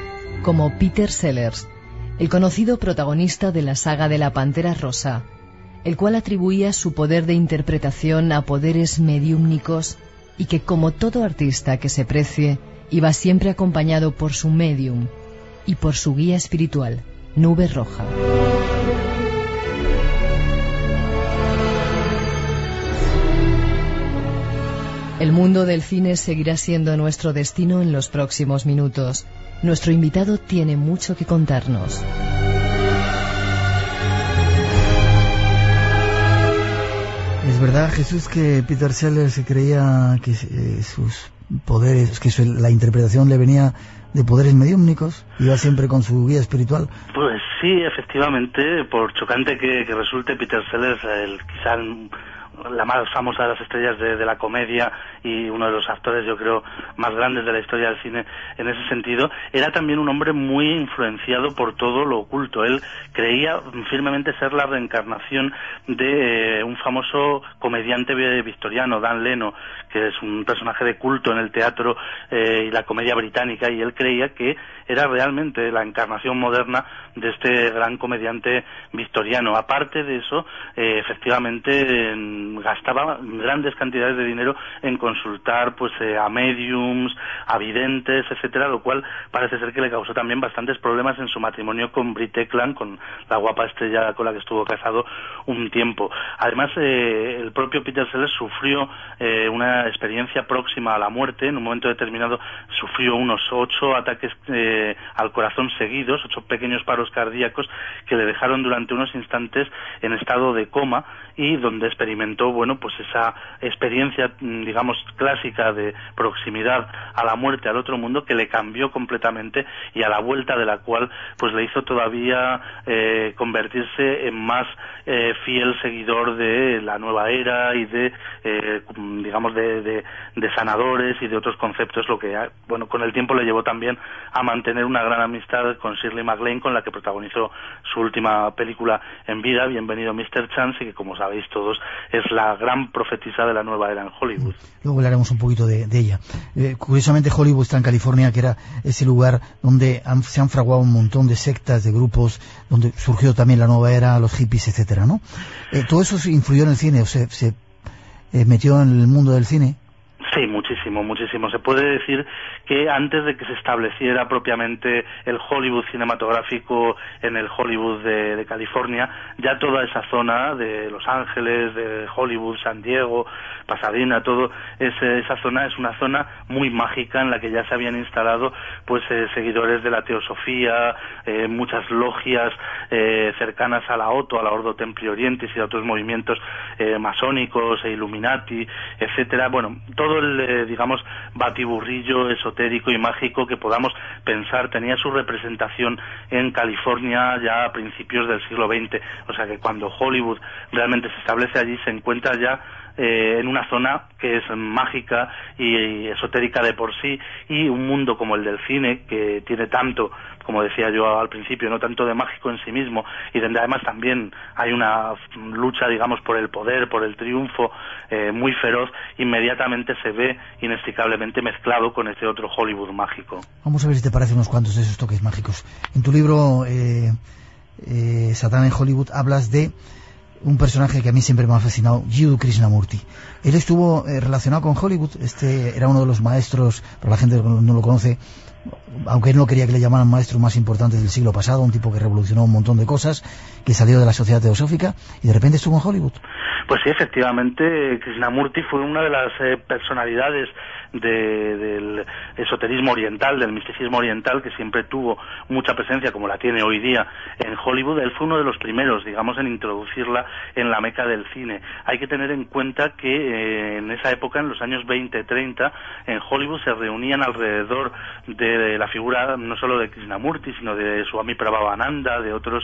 [SPEAKER 3] como Peter Sellers, el conocido protagonista de la saga de la Pantera Rosa, el cual atribuía su poder de interpretación a poderes mediúmnicos y que, como todo artista que se precie, iba siempre acompañado por su medium y por su guía espiritual, Nube Roja. El mundo del cine seguirá siendo nuestro destino en los próximos minutos. Nuestro invitado tiene mucho que contarnos.
[SPEAKER 2] ¿Es verdad, Jesús, que Peter Sellers se creía que eh, sus poderes, que su, la interpretación le venía de poderes mediúmnicos? ¿Iba siempre con su guía espiritual?
[SPEAKER 4] Pues sí, efectivamente, por chocante que, que resulte, Peter Sellers, el, quizá el, la más famosa de las estrellas de, de la comedia y uno de los actores, yo creo, más grandes de la historia del cine en ese sentido, era también un hombre muy influenciado por todo lo oculto. Él creía firmemente ser la reencarnación de eh, un famoso comediante victoriano, Dan Leno, que es un personaje de culto en el teatro eh, y la comedia británica, y él creía que era realmente la encarnación moderna de este gran comediante victoriano. Aparte de eso, eh, efectivamente, en, gastaba grandes cantidades de dinero en consultar pues eh, a mediums, a videntes, etcétera, lo cual parece ser que le causó también bastantes problemas en su matrimonio con Brit Eklund, con la guapa estrella con la que estuvo casado un tiempo. Además, eh, el propio Peter Sellers sufrió eh, una experiencia próxima a la muerte. En un momento determinado sufrió unos ocho ataques eh, al corazón seguidos, ocho pequeños paros cardíacos que le dejaron durante unos instantes en estado de coma, y donde experimentó, bueno, pues esa experiencia, digamos, clásica de proximidad a la muerte, al otro mundo, que le cambió completamente y a la vuelta de la cual pues le hizo todavía eh, convertirse en más eh, fiel seguidor de la nueva era y de, eh, digamos, de, de, de sanadores y de otros conceptos, lo que, bueno, con el tiempo le llevó también a mantener una gran amistad con Shirley MacLaine, con la que protagonizó su última película en vida, Bienvenido mister Chance, y que, como sabéis todos, es la gran profetisa de la nueva era en Hollywood.
[SPEAKER 2] Luego hablaremos un poquito de, de ella. Eh, curiosamente, Hollywood está en California, que era ese lugar donde han, se han fraguado un montón de sectas, de grupos, donde surgió también la nueva era, los hippies, etcétera, ¿no? Eh, ¿Todo eso se influyó en el cine, o se, se eh, metió en el mundo del cine?
[SPEAKER 4] Sí, muchísimo, muchísimo. Se puede decir que antes de que se estableciera propiamente el Hollywood cinematográfico en el Hollywood de, de California, ya toda esa zona de Los Ángeles, de Hollywood, San Diego, Pasadena, todo ese, esa zona es una zona muy mágica en la que ya se habían instalado pues eh, seguidores de la teosofía, eh, muchas logias eh, cercanas a la Otto, a la Ordo Templi Orientis y a otros movimientos eh, masónicos e Illuminati, etcétera. Bueno, todo el, eh, digamos, batiburrillo esotérico y mágico que podamos pensar tenía su representación en California ya a principios del siglo veinte. O sea que cuando Hollywood realmente se establece allí, se encuentra ya eh, en una zona que es mágica y, y esotérica de por sí, y un mundo como el del cine, que tiene tanto, como decía yo al principio, no tanto de mágico en sí mismo, y donde además también hay una lucha, digamos, por el poder, por el triunfo eh, muy feroz, inmediatamente se ve inextricablemente mezclado con este otro Hollywood mágico.
[SPEAKER 2] Vamos a ver si te parece unos cuantos de esos toques mágicos. En tu libro eh, eh, Satán en Hollywood hablas de un personaje que a mí siempre me ha fascinado, Jiddu Krishnamurti. Él estuvo eh, relacionado con Hollywood. Este era uno de los maestros, pero la gente no lo conoce, aunque él no quería que le llamaran maestro, más importantes del siglo pasado, un tipo que revolucionó un montón de cosas, que salió de la sociedad teosófica y de repente estuvo en Hollywood.
[SPEAKER 4] Pues sí, efectivamente, Krishnamurti fue una de las eh, personalidades de, del esoterismo oriental, del misticismo oriental, que siempre tuvo mucha presencia, como la tiene hoy día en Hollywood. Él fue uno de los primeros, digamos, en introducirla en la meca del cine. Hay que tener en cuenta que eh, en esa época, en los años veinte, treinta, en Hollywood se reunían alrededor de la figura no solo de Krishnamurti, sino de Swami Prabhavananda, de otros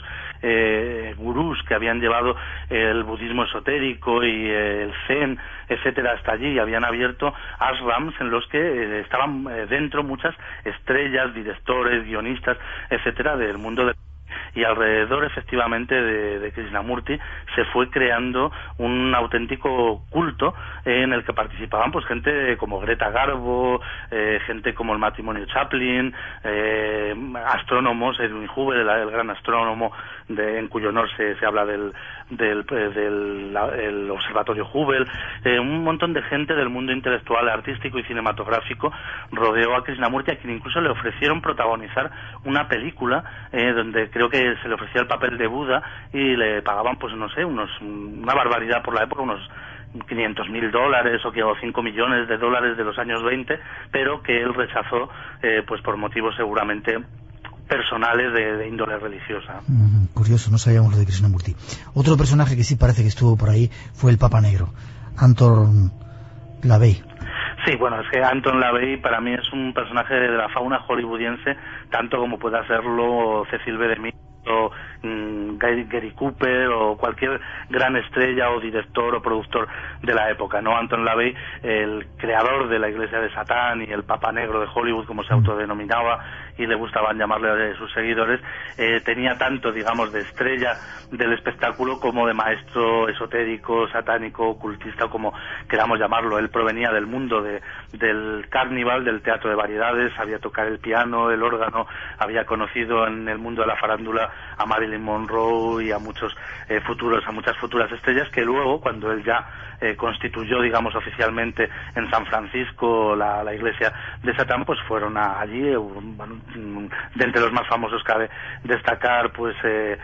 [SPEAKER 4] eh, gurús que habían llevado el budismo esotérico y eh, el zen, etcétera, hasta allí, y habían abierto ashrams en los que eh, estaban eh, dentro muchas estrellas, directores, guionistas, etcétera, del mundo de... y alrededor efectivamente de, de Krishnamurti se fue creando un auténtico culto eh, en el que participaban pues gente como Greta Garbo, eh, gente como el matrimonio Chaplin, eh, astrónomos, Edwin Hubble, el, el gran astrónomo de, en cuyo honor se, se habla del del, del la, el observatorio Hubble, eh, un montón de gente del mundo intelectual, artístico y cinematográfico rodeó a Krishnamurti, a quien incluso le ofrecieron protagonizar una película eh, donde creo que se le ofrecía el papel de Buda y le pagaban pues no sé, unos una barbaridad por la época, unos quinientos mil dólares o cinco millones de dólares de los años veinte, pero que él rechazó eh, pues por motivos seguramente personales de, de índole religiosa.
[SPEAKER 2] Mm, curioso, no sabíamos lo de Krishnamurti. Otro personaje que sí parece que estuvo por ahí fue el Papa Negro, Anton LaVey.
[SPEAKER 4] Sí, bueno, es que Anton LaVey para mí es un personaje de la fauna hollywoodiense, tanto como pueda serlo Cecil B. DeMille o mm, Gary Cooper o cualquier gran estrella o director o productor de la época, ¿no? Anton LaVey, el creador de la Iglesia de Satán y el Papa Negro de Hollywood, como se autodenominaba y le gustaban llamarle a sus seguidores, eh, tenía tanto, digamos, de estrella del espectáculo como de maestro esotérico, satánico, ocultista, como queramos llamarlo. Él provenía del mundo de, del carnival, del teatro de variedades, sabía tocar el piano, el órgano, había conocido en el mundo de la farándula a Marilyn Monroe y a muchos eh, futuros, a muchas futuras estrellas que luego, cuando él ya eh, constituyó, digamos, oficialmente en San Francisco la, la Iglesia de Satán, pues fueron a, allí, eh, bueno, de entre los más famosos cabe destacar pues eh,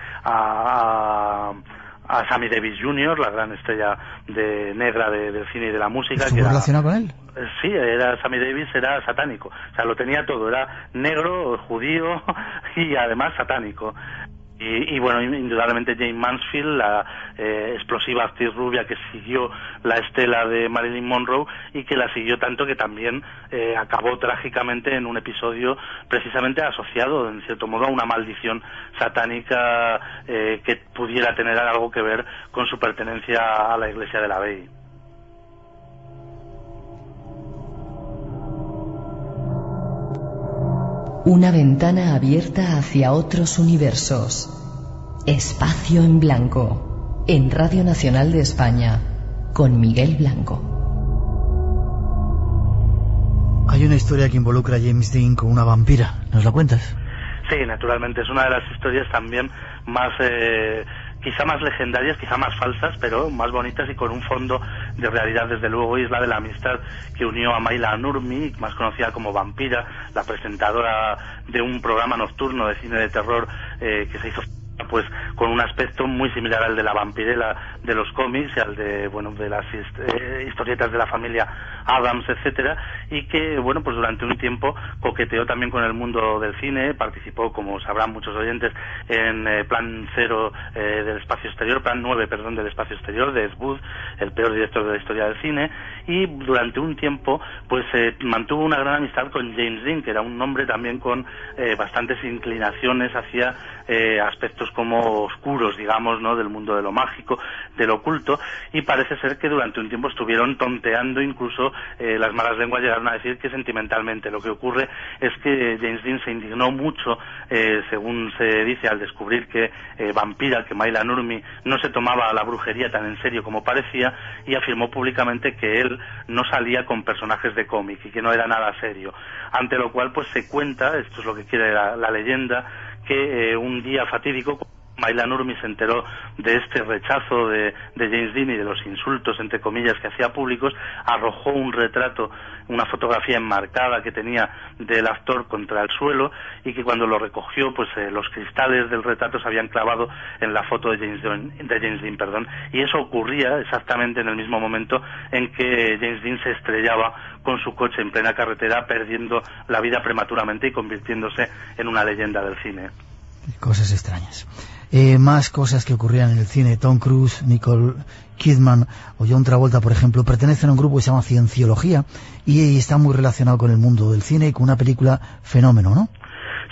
[SPEAKER 4] a, a, a Sammy Davis junior, la gran estrella de negra de, del cine y de la música.
[SPEAKER 2] ¿Estuvo relacionado con él?
[SPEAKER 4] Sí, era Sammy Davis, era satánico, o sea, lo tenía todo, era negro, judío y además satánico. Y, y bueno, indudablemente Jane Mansfield, la eh, explosiva actriz rubia que siguió la estela de Marilyn Monroe y que la siguió tanto que también eh, acabó trágicamente en un episodio precisamente asociado, en cierto modo, a una maldición satánica eh, que pudiera tener algo que ver con su pertenencia a la Iglesia de LaVey.
[SPEAKER 3] Una ventana abierta hacia otros universos. Espacio en Blanco, en Radio Nacional de España, con Miguel Blanco.
[SPEAKER 2] Hay una historia que involucra a James Dean con una vampira. ¿Nos la cuentas?
[SPEAKER 4] Sí, naturalmente. Es una de las historias también más... Eh, quizá más legendarias, quizá más falsas, pero más bonitas y con un fondo de realidad, desde luego, y es la de la amistad que unió a Maila Nurmi, más conocida como Vampira, la presentadora de un programa nocturno de cine de terror eh, que se hizo pues con un aspecto muy similar al de la vampirela de los cómics y al de, bueno, de las eh, historietas de la familia Addams, etcétera, y que, bueno, pues durante un tiempo coqueteó también con el mundo del cine, participó, como sabrán muchos oyentes, en eh, Plan Cero eh, del Espacio Exterior, Plan nueve, perdón, del Espacio Exterior, de Ed Wood, el peor director de la historia del cine, y durante un tiempo, pues eh, mantuvo una gran amistad con James Dean, que era un hombre también con eh, bastantes inclinaciones hacia eh, aspectos como oscuros, digamos, ¿no?, del mundo de lo mágico, de lo oculto, y parece ser que durante un tiempo estuvieron tonteando, incluso eh, las malas lenguas llegaron a decir que sentimentalmente. Lo que ocurre es que James Dean se indignó mucho, eh, según se dice, al descubrir que eh, Vampira, que Maila Nurmi, no se tomaba la brujería tan en serio como parecía, y afirmó públicamente que él no salía con personajes de cómic y que no era nada serio, ante lo cual pues se cuenta, esto es lo que quiere la, la leyenda, que eh, un día fatídico Maila Nurmi se enteró de este rechazo de, de James Dean y de los insultos, entre comillas, que hacía públicos, arrojó un retrato, una fotografía enmarcada que tenía del actor contra el suelo, y que cuando lo recogió, pues eh, los cristales del retrato se habían clavado en la foto de James Dean, de James Dean, perdón, y eso ocurría exactamente en el mismo momento en que James Dean se estrellaba con su coche en plena carretera, perdiendo la vida prematuramente y convirtiéndose en una leyenda del cine.
[SPEAKER 2] Cosas extrañas. Eh, más cosas que ocurrían en el cine. Tom Cruise, Nicole Kidman o John Travolta, por ejemplo, pertenecen a un grupo que se llama Cienciología y está muy relacionado con el mundo del cine y con una película Fenómeno, ¿no?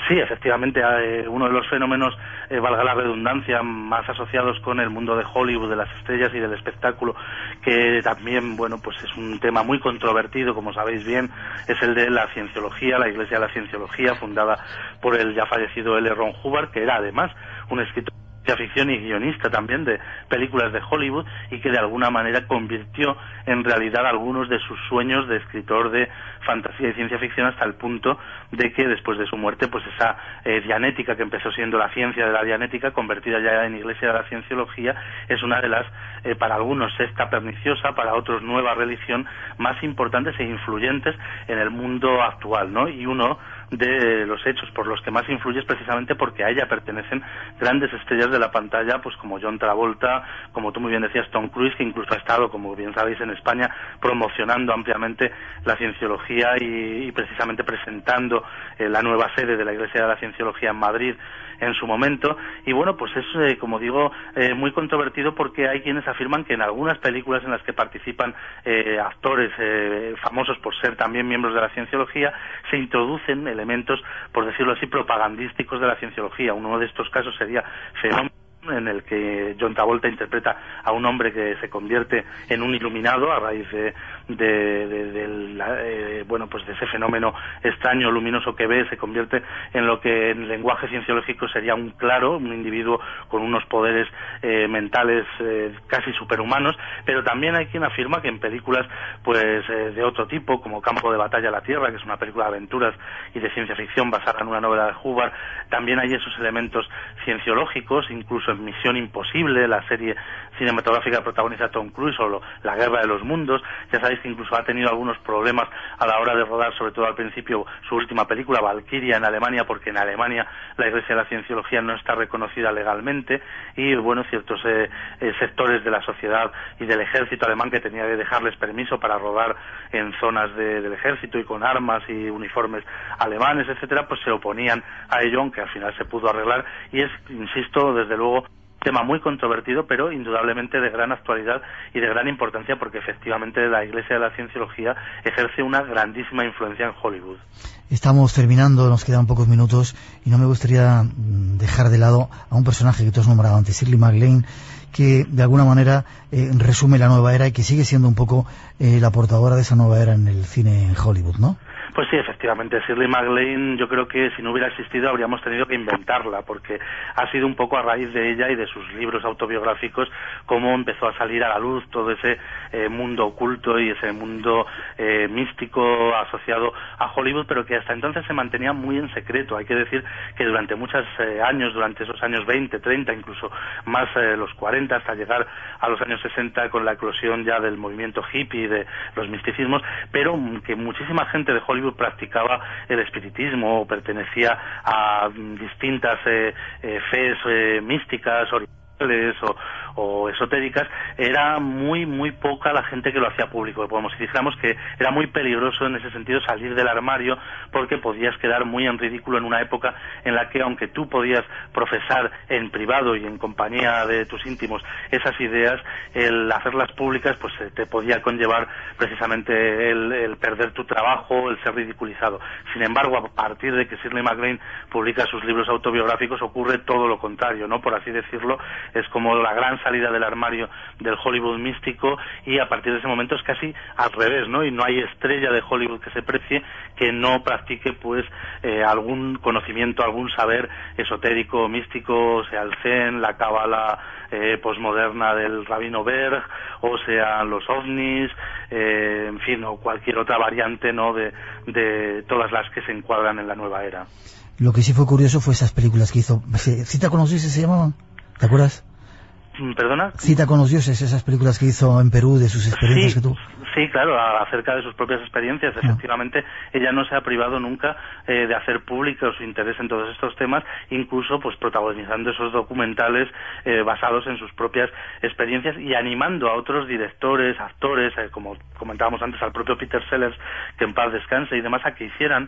[SPEAKER 4] Sí, efectivamente, eh, uno de los fenómenos, eh, valga la redundancia, más asociados con el mundo de Hollywood, de las estrellas y del espectáculo, que también, bueno, pues es un tema muy controvertido, como sabéis bien, es el de la cienciología, la Iglesia de la Cienciología, fundada por el ya fallecido L. Ron Hubbard, que era además un escritor de ficción y guionista también de películas de Hollywood, y que de alguna manera convirtió en realidad algunos de sus sueños de escritor de fantasía y ciencia ficción, hasta el punto de que después de su muerte, pues esa eh, dianética que empezó siendo la ciencia de la dianética, convertida ya en Iglesia de la Cienciología, es una de las, eh, para algunos secta perniciosa, para otros nueva religión, más importantes e influyentes en el mundo actual, ¿no? Y uno de los hechos por los que más influye es precisamente porque a ella pertenecen grandes estrellas de la pantalla, pues como John Travolta, como tú muy bien decías, Tom Cruise, que incluso ha estado, como bien sabéis, en España promocionando ampliamente la cienciología y, y precisamente presentando eh, la nueva sede de la Iglesia de la Cienciología en Madrid en su momento. Y bueno, pues es, eh, como digo, eh, muy controvertido, porque hay quienes afirman que en algunas películas en las que participan eh, actores eh, famosos por ser también miembros de la cienciología, se introducen elementos, por decirlo así, propagandísticos de la cienciología. Uno de estos casos sería Fenómeno, en el que John Travolta interpreta a un hombre que se convierte en un iluminado a raíz de, de, de, de la, eh, bueno, pues de ese fenómeno extraño, luminoso que ve, se convierte en lo que en lenguaje cienciológico sería un claro, un individuo con unos poderes eh, mentales eh, casi superhumanos. Pero también hay quien afirma que en películas pues eh, de otro tipo, como Campo de Batalla a la Tierra, que es una película de aventuras y de ciencia ficción basada en una novela de Hubbard, también hay esos elementos cienciológicos, incluso en Misión Imposible, la serie cinematográfica que protagoniza Tom Cruise, o lo, La Guerra de los Mundos. Ya sabéis que incluso ha tenido algunos problemas a la hora de rodar, sobre todo al principio, su última película, Valkyria, en Alemania, porque en Alemania la Iglesia de la Cienciología no está reconocida legalmente, y bueno, ciertos eh, eh, sectores de la sociedad y del ejército alemán, que tenía que dejarles permiso para rodar en zonas de, del ejército y con armas y uniformes alemanes, etcétera, pues se oponían a ello, aunque al final se pudo arreglar. Y es, insisto, desde luego, tema muy controvertido, pero indudablemente de gran actualidad y de gran importancia, porque efectivamente la Iglesia de la Cienciología ejerce una grandísima influencia en Hollywood.
[SPEAKER 2] Estamos terminando, nos quedan pocos minutos, y no me gustaría dejar de lado a un personaje que tú has nombrado antes, Shirley MacLaine, que de alguna manera eh, resume la nueva era y que sigue siendo un poco eh, la portadora de esa nueva era en el cine en Hollywood, ¿no?
[SPEAKER 4] Pues sí, efectivamente, Shirley MacLaine, yo creo que si no hubiera existido habríamos tenido que inventarla, porque ha sido un poco a raíz de ella y de sus libros autobiográficos cómo empezó a salir a la luz todo ese eh, mundo oculto y ese mundo eh, místico asociado a Hollywood, pero que hasta entonces se mantenía muy en secreto. Hay que decir que durante muchos eh, años, durante esos años veinte, treinta, incluso más eh, los cuarenta, hasta llegar a los años sesenta con la eclosión ya del movimiento hippie y de los misticismos, pero que muchísima gente de Hollywood practicaba el espiritismo o pertenecía a distintas eh, eh, fes eh, místicas orientales o, o esotéricas, era muy muy poca la gente que lo hacía público. Podemos si dijéramos que era muy peligroso en ese sentido salir del armario, porque podías quedar muy en ridículo en una época en la que, aunque tú podías profesar en privado y en compañía de tus íntimos esas ideas, el hacerlas públicas pues te podía conllevar precisamente el, el perder tu trabajo, el ser ridiculizado. Sin embargo, a partir de que Shirley MacLaine publica sus libros autobiográficos, ocurre todo lo contrario, ¿no? Por así decirlo, es como la gran salida del armario del Hollywood místico, y a partir de ese momento es casi al revés, ¿no? Y no hay estrella de Hollywood que se precie que no practique pues eh, algún conocimiento, algún saber esotérico, místico, sea el Zen, la cábala eh, posmoderna del Rabino Berg, o sean los ovnis, eh, en fin, o cualquier otra variante, ¿no?, de, de todas las que se encuadran en la nueva era.
[SPEAKER 2] Lo que sí fue curioso fue esas películas que hizo. ¿Cita con los dioses se llamaban? ¿Te acuerdas?
[SPEAKER 4] ¿Perdona?
[SPEAKER 2] Cita con los dioses, esas películas que hizo en Perú, de sus experiencias
[SPEAKER 4] sí,
[SPEAKER 2] que tuvo.
[SPEAKER 4] Sí, claro, acerca de sus propias experiencias. Ah. Efectivamente, ella no se ha privado nunca eh, de hacer público su interés en todos estos temas, incluso pues protagonizando esos documentales eh, basados en sus propias experiencias, y animando a otros directores, actores, eh, como comentábamos antes, al propio Peter Sellers, que en paz descanse, y demás, a que hicieran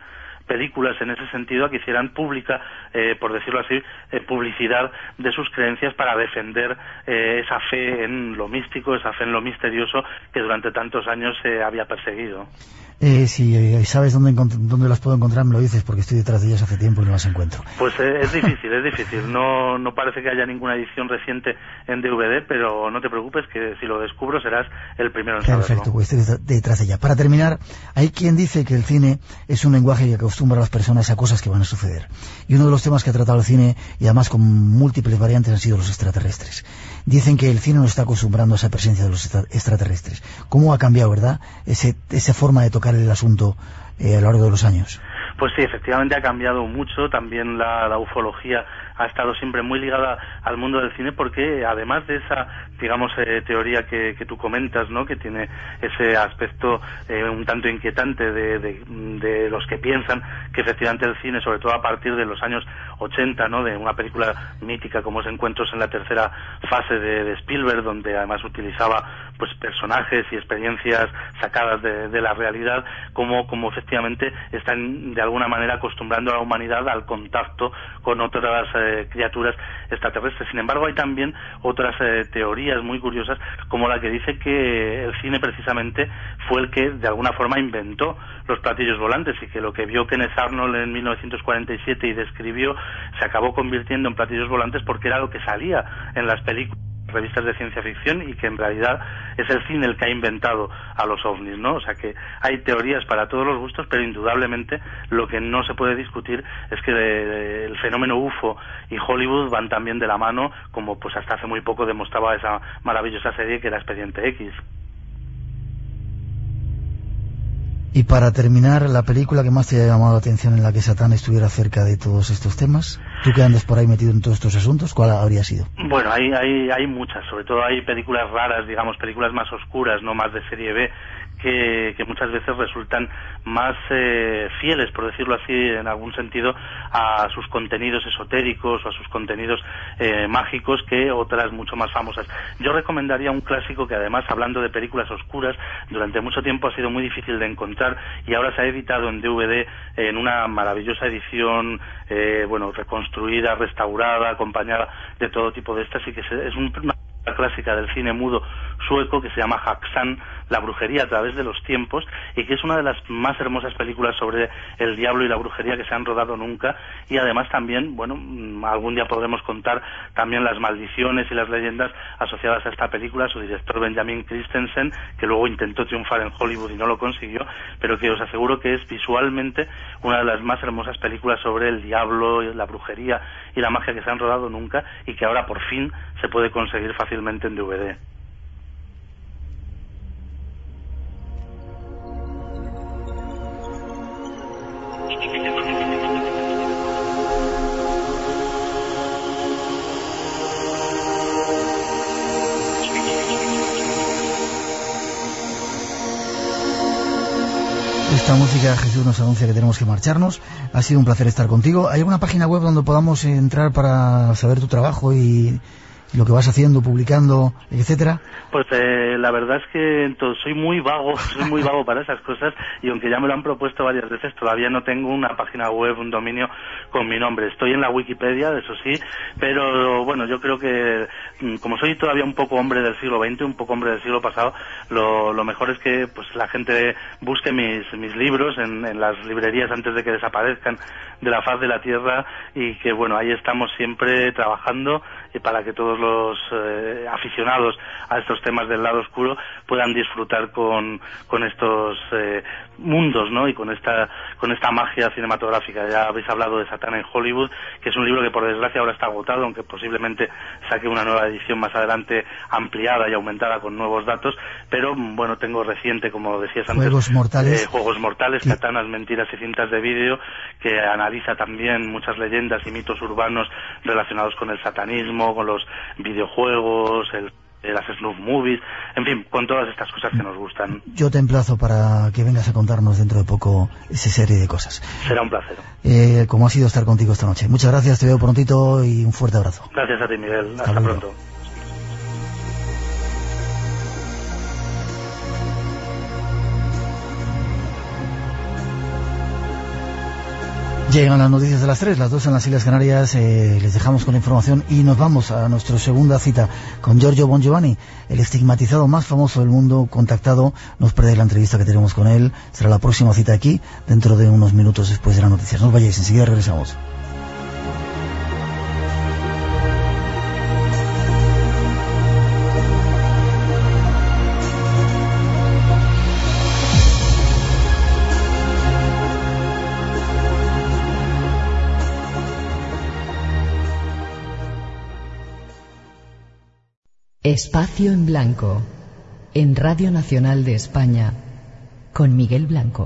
[SPEAKER 4] películas en ese sentido a que hicieran pública, eh, por decirlo así, eh, publicidad de sus creencias para defender eh, esa fe en lo místico, esa fe en lo misterioso que durante tantos años se eh, había perseguido.
[SPEAKER 2] Eh, si eh, sabes dónde, dónde las puedo encontrar, me lo dices, porque estoy detrás de ellas hace tiempo y no las encuentro.
[SPEAKER 4] Pues eh, es difícil, es difícil. No, no parece que haya ninguna edición reciente en D V D, pero no te preocupes que si lo descubro serás el primero en saberlo.
[SPEAKER 2] Perfecto, pues estoy detrás de ella. Para terminar, hay quien dice que el cine es un lenguaje que acostumbra a las personas a cosas que van a suceder. Y uno de los temas que ha tratado el cine, y además con múltiples variantes, han sido los extraterrestres. Dicen que el cine nos está acostumbrando a esa presencia de los extraterrestres. ¿Cómo ha cambiado, verdad, ese, esa forma de tocar el asunto eh, a lo largo de los años?
[SPEAKER 4] Pues sí, efectivamente ha cambiado mucho. También la, la ufología ha estado siempre muy ligada al mundo del cine, porque además de esa, digamos, eh, teoría que, que tú comentas, ¿no?, que tiene ese aspecto eh, un tanto inquietante de, de, de los que piensan que efectivamente el cine, sobre todo a partir de los años ochenta, ¿no?, de una película mítica como es Encuentros en la tercera fase de, de Spielberg, donde además utilizaba pues personajes y experiencias sacadas de, de la realidad, como, como efectivamente están de alguna manera acostumbrando a la humanidad al contacto con otras eh, criaturas extraterrestres. Sin embargo, hay también otras eh, teorías muy curiosas, como la que dice que el cine precisamente fue el que de alguna forma inventó los platillos volantes, y que lo que vio Kenneth Arnold en mil novecientos cuarenta y siete y describió se acabó convirtiendo en platillos volantes porque era lo que salía en las películas, revistas de ciencia ficción, y que en realidad es el cine el que ha inventado a los ovnis, ¿no? O sea que hay teorías para todos los gustos, pero indudablemente lo que no se puede discutir es que de, el fenómeno U F O y Hollywood van también de la mano, como pues hasta hace muy poco demostraba esa maravillosa serie que era Expediente X.
[SPEAKER 2] Y para terminar, la película que más te ha llamado la atención en la que Satán estuviera cerca de todos estos temas, tú que andas por ahí metido en todos estos asuntos, ¿cuál habría sido?
[SPEAKER 4] Bueno, hay, hay, hay muchas, sobre todo hay películas raras, digamos, películas más oscuras, no más de serie B, que, que muchas veces resultan más eh, fieles, por decirlo así, en algún sentido, a sus contenidos esotéricos o a sus contenidos eh, mágicos, que otras mucho más famosas. Yo recomendaría un clásico que, además, hablando de películas oscuras, durante mucho tiempo ha sido muy difícil de encontrar, y ahora se ha editado en D V D en una maravillosa edición, eh, bueno, reconstruida, restaurada, acompañada de todo tipo de estas, y que es un, una clásica del cine mudo sueco que se llama Haxan, la brujería a través de los tiempos, y que es una de las más hermosas películas sobre el diablo y la brujería que se han rodado nunca. Y además también, bueno, algún día podremos contar también las maldiciones y las leyendas asociadas a esta película. Su director, Benjamin Christensen, que luego intentó triunfar en Hollywood y no lo consiguió, pero que os aseguro que es visualmente una de las más hermosas películas sobre el diablo, la brujería y la magia que se han rodado nunca, y que ahora por fin se puede conseguir fácilmente en D V D.
[SPEAKER 2] Esta música, Jesús, nos anuncia que tenemos que marcharnos. Ha sido un placer estar contigo. ¿Hay alguna página web donde podamos entrar para saber tu trabajo y lo que vas haciendo, publicando, etcétera?
[SPEAKER 4] Pues eh, la verdad es que entonces, soy muy vago, soy muy vago para esas cosas, y aunque ya me lo han propuesto varias veces, todavía no tengo una página web, un dominio con mi nombre. Estoy en la Wikipedia, eso sí, pero bueno, yo creo que como soy todavía un poco hombre del siglo veinte, un poco hombre del siglo pasado, lo, lo mejor es que pues la gente busque mis, mis libros en, en las librerías antes de que desaparezcan de la faz de la tierra, y que bueno, ahí estamos siempre trabajando y para que todos los eh, aficionados a estos temas del lado oscuro puedan disfrutar con, con estos eh, mundos, ¿no? Y con esta con esta magia cinematográfica. Ya habéis hablado de Satán en Hollywood, que es un libro que por desgracia ahora está agotado, aunque posiblemente saque una nueva edición más adelante ampliada y aumentada con nuevos datos, pero bueno, tengo reciente, como decías antes,
[SPEAKER 2] Juegos Mortales,
[SPEAKER 4] eh, Juegos Mortales, Satanas, Mentiras y Cintas de Vídeo, que analiza también muchas leyendas y mitos urbanos relacionados con el satanismo, con los videojuegos, el las snuff movies, en fin, con todas estas cosas que nos gustan.
[SPEAKER 2] Yo te emplazo para que vengas a contarnos dentro de poco esa serie de cosas.
[SPEAKER 4] Será un placer.
[SPEAKER 2] Eh, como ha sido estar contigo esta noche. Muchas gracias, te veo prontito y un fuerte abrazo.
[SPEAKER 4] Gracias a ti, Miguel. Hasta, Hasta pronto.
[SPEAKER 2] Llegan las noticias de las tres, las dos en las Islas Canarias. Eh, les dejamos con la información y nos vamos a nuestra segunda cita con Giorgio Bongiovanni, el estigmatizado más famoso del mundo, contactado. No os perdáis la entrevista que tenemos con él. Será la próxima cita aquí, dentro de unos minutos después de las noticias. No os vayáis, enseguida regresamos.
[SPEAKER 3] Espacio en Blanco, en Radio Nacional de España, con Miguel Blanco.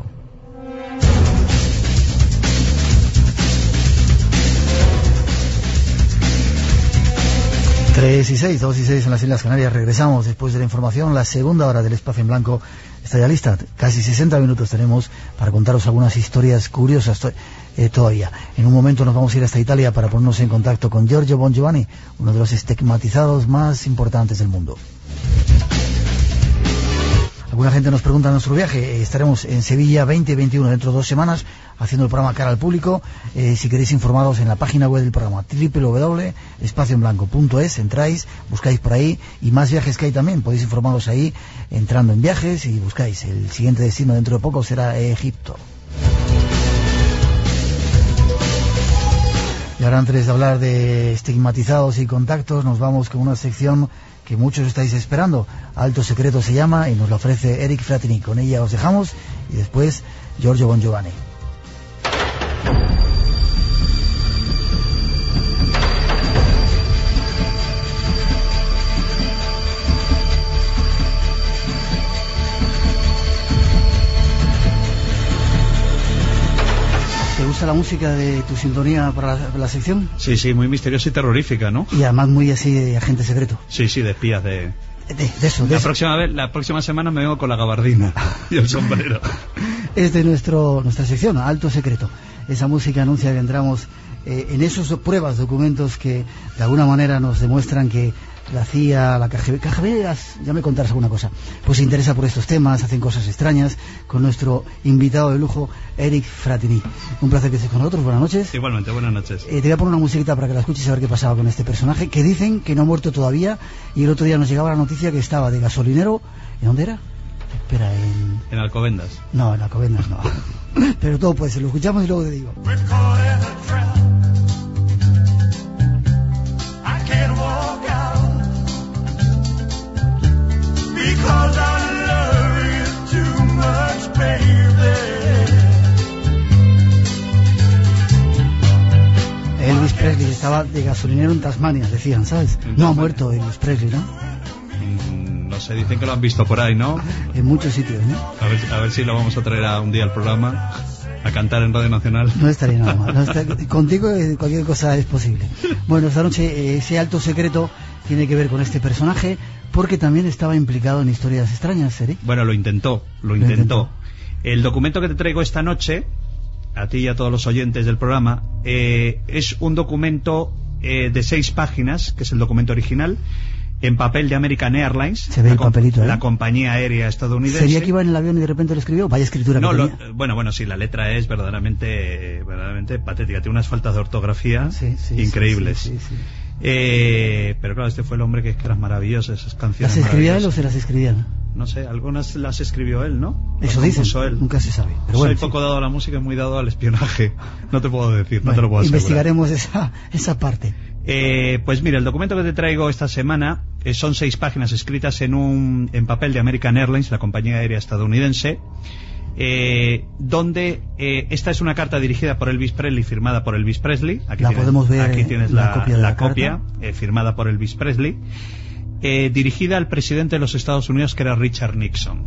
[SPEAKER 2] Tres y seis, dos y seis en las Islas Canarias. Regresamos después de la información. La segunda hora del Espacio en Blanco está ya lista. Casi sesenta minutos tenemos para contaros algunas historias curiosas to eh, todavía. En un momento nos vamos a ir hasta Italia para ponernos en contacto con Giorgio Bongiovanni, uno de los estigmatizados más importantes del mundo. Alguna gente nos pregunta nuestro viaje. Estaremos en Sevilla veinte veintiuno dentro de dos semanas haciendo el programa cara al público. Eh, si queréis informaros en la página web del programa doble u doble u doble u punto espacio en blanco punto es, entráis, buscáis por ahí, y más viajes que hay también, podéis informaros ahí entrando en viajes y buscáis. El siguiente destino dentro de poco será Egipto. Y ahora, antes de hablar de estigmatizados y contactos, nos vamos con una sección que muchos estáis esperando. Alto Secreto se llama y nos la ofrece Eric Fratini. Con ella os dejamos y después Giorgio Bongiovanni. ¿Te gusta la música de tu sintonía para la, la sección?
[SPEAKER 9] Sí, sí, muy misteriosa y terrorífica, ¿no?
[SPEAKER 2] Y además muy así de agente secreto.
[SPEAKER 9] Sí, sí, de espías de...
[SPEAKER 2] De, de eso, de
[SPEAKER 9] la
[SPEAKER 2] eso.
[SPEAKER 9] próxima vez, la próxima semana me vengo con la gabardina y el sombrero.
[SPEAKER 2] Es de nuestro, nuestra sección, Alto Secreto. Esa música anuncia que entramos eh, en esas pruebas, documentos que de alguna manera nos demuestran que la C I A, la K G B, K G B, ya me contarás alguna cosa, pues se interesa por estos temas, hacen cosas extrañas, con nuestro invitado de lujo, Eric Fratini. Un placer que estés con nosotros, buenas noches.
[SPEAKER 9] Igualmente, buenas noches.
[SPEAKER 2] Eh, te voy a poner una musiquita para que la escuches y a ver qué pasaba con este personaje, que dicen que no ha muerto todavía, y el otro día nos llegaba la noticia que estaba de gasolinero. ¿En dónde era? Espera, en...
[SPEAKER 9] En Alcobendas.
[SPEAKER 2] No, en Alcobendas no. Pero todo puede ser, lo escuchamos y luego te digo.
[SPEAKER 10] Because I love you too much, baby.
[SPEAKER 2] Elvis Presley estaba de gasolinero en Tasmania, decían, ¿sabes? No ha muerto Elvis Presley, ¿no?
[SPEAKER 9] Mm, no sé, dicen que lo han visto por ahí, ¿no?
[SPEAKER 2] En muchos sitios, ¿no?
[SPEAKER 9] A ver, a ver si lo vamos a traer a un día al programa a cantar en Radio Nacional.
[SPEAKER 2] No estaría nada mal. No está, contigo cualquier cosa es posible. Bueno, esta noche ese alto secreto tiene que ver con este personaje, porque también estaba implicado en historias extrañas, Eric.
[SPEAKER 9] Bueno, lo intentó, lo, lo intentó. intentó. El documento que te traigo esta noche, a ti y a todos los oyentes del programa, eh, es un documento eh, de seis páginas, que es el documento original, en papel de American Airlines.
[SPEAKER 2] Se ve el papelito, ¿eh?
[SPEAKER 9] La compañía aérea estadounidense.
[SPEAKER 2] ¿Sería que iba en el avión y de repente lo escribió? Vaya escritura
[SPEAKER 9] no,
[SPEAKER 2] que
[SPEAKER 9] lo,
[SPEAKER 2] tenía.
[SPEAKER 9] Bueno, bueno, sí, la letra es verdaderamente, verdaderamente patética. Tiene unas faltas de ortografía
[SPEAKER 2] sí, sí,
[SPEAKER 9] increíbles.
[SPEAKER 2] Sí, sí, sí, sí.
[SPEAKER 9] Eh, pero claro, este fue el hombre que, que eran maravillosas, esas canciones.
[SPEAKER 2] ¿Las escribía él o se las escribían?
[SPEAKER 9] No sé, algunas las escribió él, ¿no?
[SPEAKER 2] Eso dicen, él. Nunca se sabe. Pero
[SPEAKER 9] Soy
[SPEAKER 2] bueno,
[SPEAKER 9] poco
[SPEAKER 2] sí.
[SPEAKER 9] dado a la música y muy dado al espionaje. No te puedo decir,
[SPEAKER 2] bueno,
[SPEAKER 9] no te lo puedo asegurar.
[SPEAKER 2] Investigaremos esa, esa parte.
[SPEAKER 9] Eh, pues mira, el documento que te traigo esta semana eh, son seis páginas escritas en un en papel de American Airlines, la compañía aérea estadounidense, eh, donde eh, esta es una carta dirigida por Elvis Presley, firmada por Elvis Presley. Aquí
[SPEAKER 2] la
[SPEAKER 9] tienes,
[SPEAKER 2] podemos ver.
[SPEAKER 9] Aquí tienes la,
[SPEAKER 2] la copia,
[SPEAKER 9] la
[SPEAKER 2] la
[SPEAKER 9] copia eh, firmada por Elvis Presley, eh, dirigida al presidente de los Estados Unidos, que era Richard Nixon.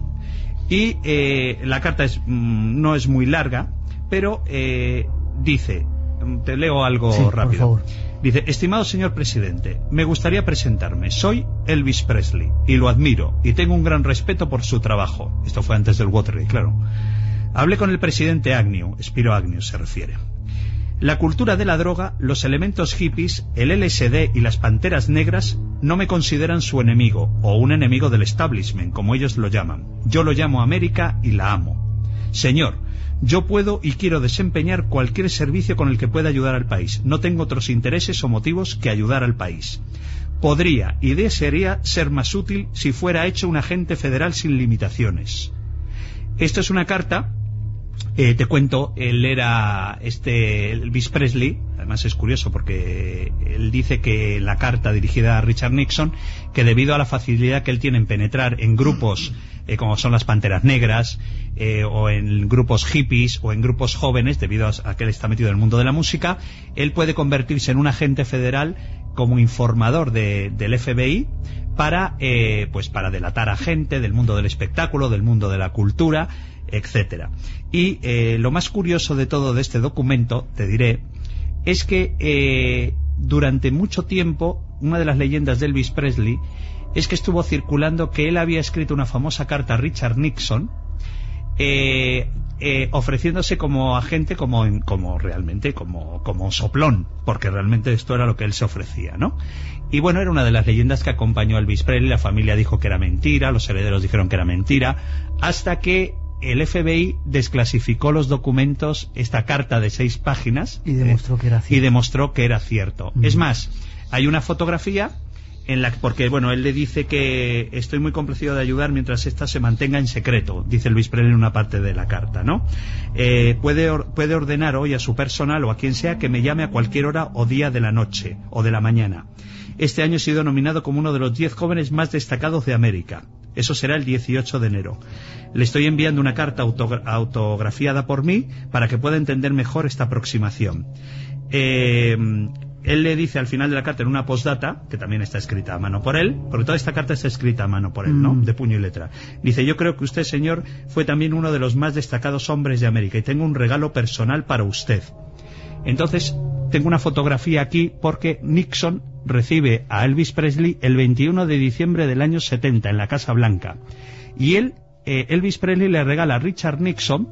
[SPEAKER 9] Y eh, la carta es, mm, no es muy larga, pero eh, dice, te leo algo
[SPEAKER 2] sí,
[SPEAKER 9] rápido.
[SPEAKER 2] Por favor.
[SPEAKER 9] Dice: estimado señor presidente, me gustaría presentarme. Soy Elvis Presley y lo admiro y tengo un gran respeto por su trabajo. Esto fue antes del Watergate, claro. Hablé con el presidente Agnew, Spiro Agnew se refiere. La cultura de la droga, los elementos hippies, el L S D y las panteras negras no me consideran su enemigo o un enemigo del establishment, como ellos lo llaman. Yo lo llamo América y la amo. Señor, Yo puedo y quiero desempeñar cualquier servicio con el que pueda ayudar al país. No tengo otros intereses o motivos que ayudar al país. Podría y desearía ser más útil si fuera hecho un agente federal sin limitaciones. Esto es una carta, eh, te cuento, él era este Elvis Presley, además es curioso porque él dice que en la carta dirigida a Richard Nixon, que debido a la facilidad que él tiene en penetrar en grupos eh, como son las Panteras Negras, eh, o en grupos hippies, o en grupos jóvenes, debido a, a que él está metido en el mundo de la música, él puede convertirse en un agente federal como informador de, del F B I para, eh, pues para delatar a gente del mundo del espectáculo, del mundo de la cultura, etcétera. Y eh, lo más curioso de todo de este documento, te diré, es que eh, durante mucho tiempo, una de las leyendas de Elvis Presley es que estuvo circulando que él había escrito una famosa carta a Richard Nixon, eh, eh, ofreciéndose como agente, como, en, como realmente, como, como soplón, porque realmente esto era lo que él se ofrecía, ¿no? Y bueno, era una de las leyendas que acompañó a Elvis Presley. La familia dijo que era mentira, los herederos dijeron que era mentira, hasta que el F B I desclasificó los documentos, esta carta de seis páginas,
[SPEAKER 2] y demostró
[SPEAKER 9] eh,
[SPEAKER 2] que era cierto.
[SPEAKER 9] Y demostró que era cierto. Mm. Es más, hay una fotografía en la, porque bueno, él le dice que estoy muy complacido de ayudar mientras esta se mantenga en secreto, dice Elvis Presley en una parte de la carta, ¿no? Eh, puede, or, puede ordenar hoy a su personal o a quien sea que me llame a cualquier hora o día de la noche o de la mañana. Este año he sido nominado como uno de los diez jóvenes más destacados de América. Eso será el dieciocho de enero. Le estoy enviando una carta autogra- autografiada por mí para que pueda entender mejor esta aproximación. Eh, él le dice al final de la carta, en una postdata, que también está escrita a mano por él, porque toda esta carta está escrita a mano por él, ¿no? De puño y letra. Dice, yo creo que usted, señor, fue también uno de los más destacados hombres de América y tengo un regalo personal para usted. Entonces, tengo una fotografía aquí porque Nixon recibe a Elvis Presley el veintiuno de diciembre del año setenta en la Casa Blanca. Y él, eh, Elvis Presley le regala a Richard Nixon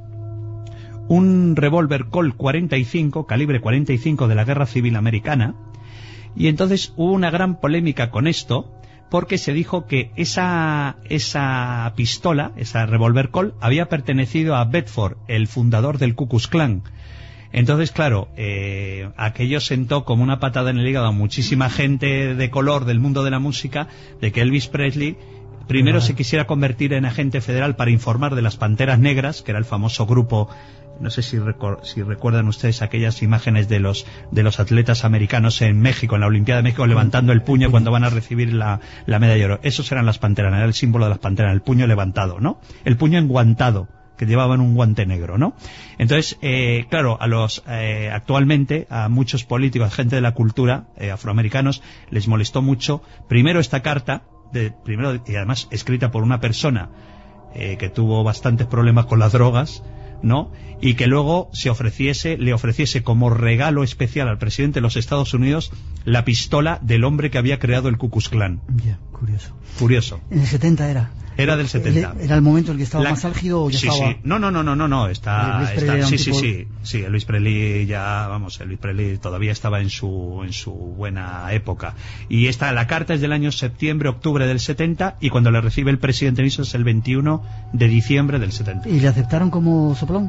[SPEAKER 9] un revólver Colt cuarenta y cinco, calibre cuarenta y cinco de la Guerra Civil Americana. Y entonces hubo una gran polémica con esto porque se dijo que esa, esa pistola, esa revólver Colt, había pertenecido a Bedford, el fundador del Ku Klux Klan. Entonces, claro, eh, aquello sentó como una patada en el hígado a muchísima gente de color del mundo de la música, de que Elvis Presley primero se quisiera convertir en agente federal para informar de las Panteras Negras, que era el famoso grupo. No sé si, recor- si recuerdan ustedes aquellas imágenes de los de los atletas americanos en México, en la Olimpiada de México, levantando el puño cuando van a recibir la, la medalla de oro. Esos eran las Panteras, era el símbolo de las Panteras, el puño levantado, ¿no? El puño enguantado, que llevaban un guante negro, ¿no? Entonces, eh, claro, a los eh, actualmente a muchos políticos, gente de la cultura eh, afroamericanos, les molestó mucho primero esta carta, de, primero y además escrita por una persona eh, que tuvo bastantes problemas con las drogas, ¿no? Y que luego se ofreciese, le ofreciese como regalo especial al presidente de los Estados Unidos la pistola del hombre que había creado el Ku Klux Klan.
[SPEAKER 2] Ya, curioso.
[SPEAKER 9] Curioso.
[SPEAKER 2] En el setenta era.
[SPEAKER 9] Era del setenta.
[SPEAKER 2] ¿Era el momento en el que estaba
[SPEAKER 9] La...
[SPEAKER 2] más álgido o ya
[SPEAKER 9] sí,
[SPEAKER 2] estaba...?
[SPEAKER 9] Sí, no, no, no, no, no, no, está... está sí, sí,
[SPEAKER 2] tipo...
[SPEAKER 9] sí, sí, Elvis Presley ya, vamos, Elvis Presley todavía estaba en su en su buena época. Y esta, la carta es del año septiembre, octubre del setenta, y cuando le recibe el presidente Nixon es el veintiuno de diciembre del setenta.
[SPEAKER 2] ¿Y le aceptaron como soplón?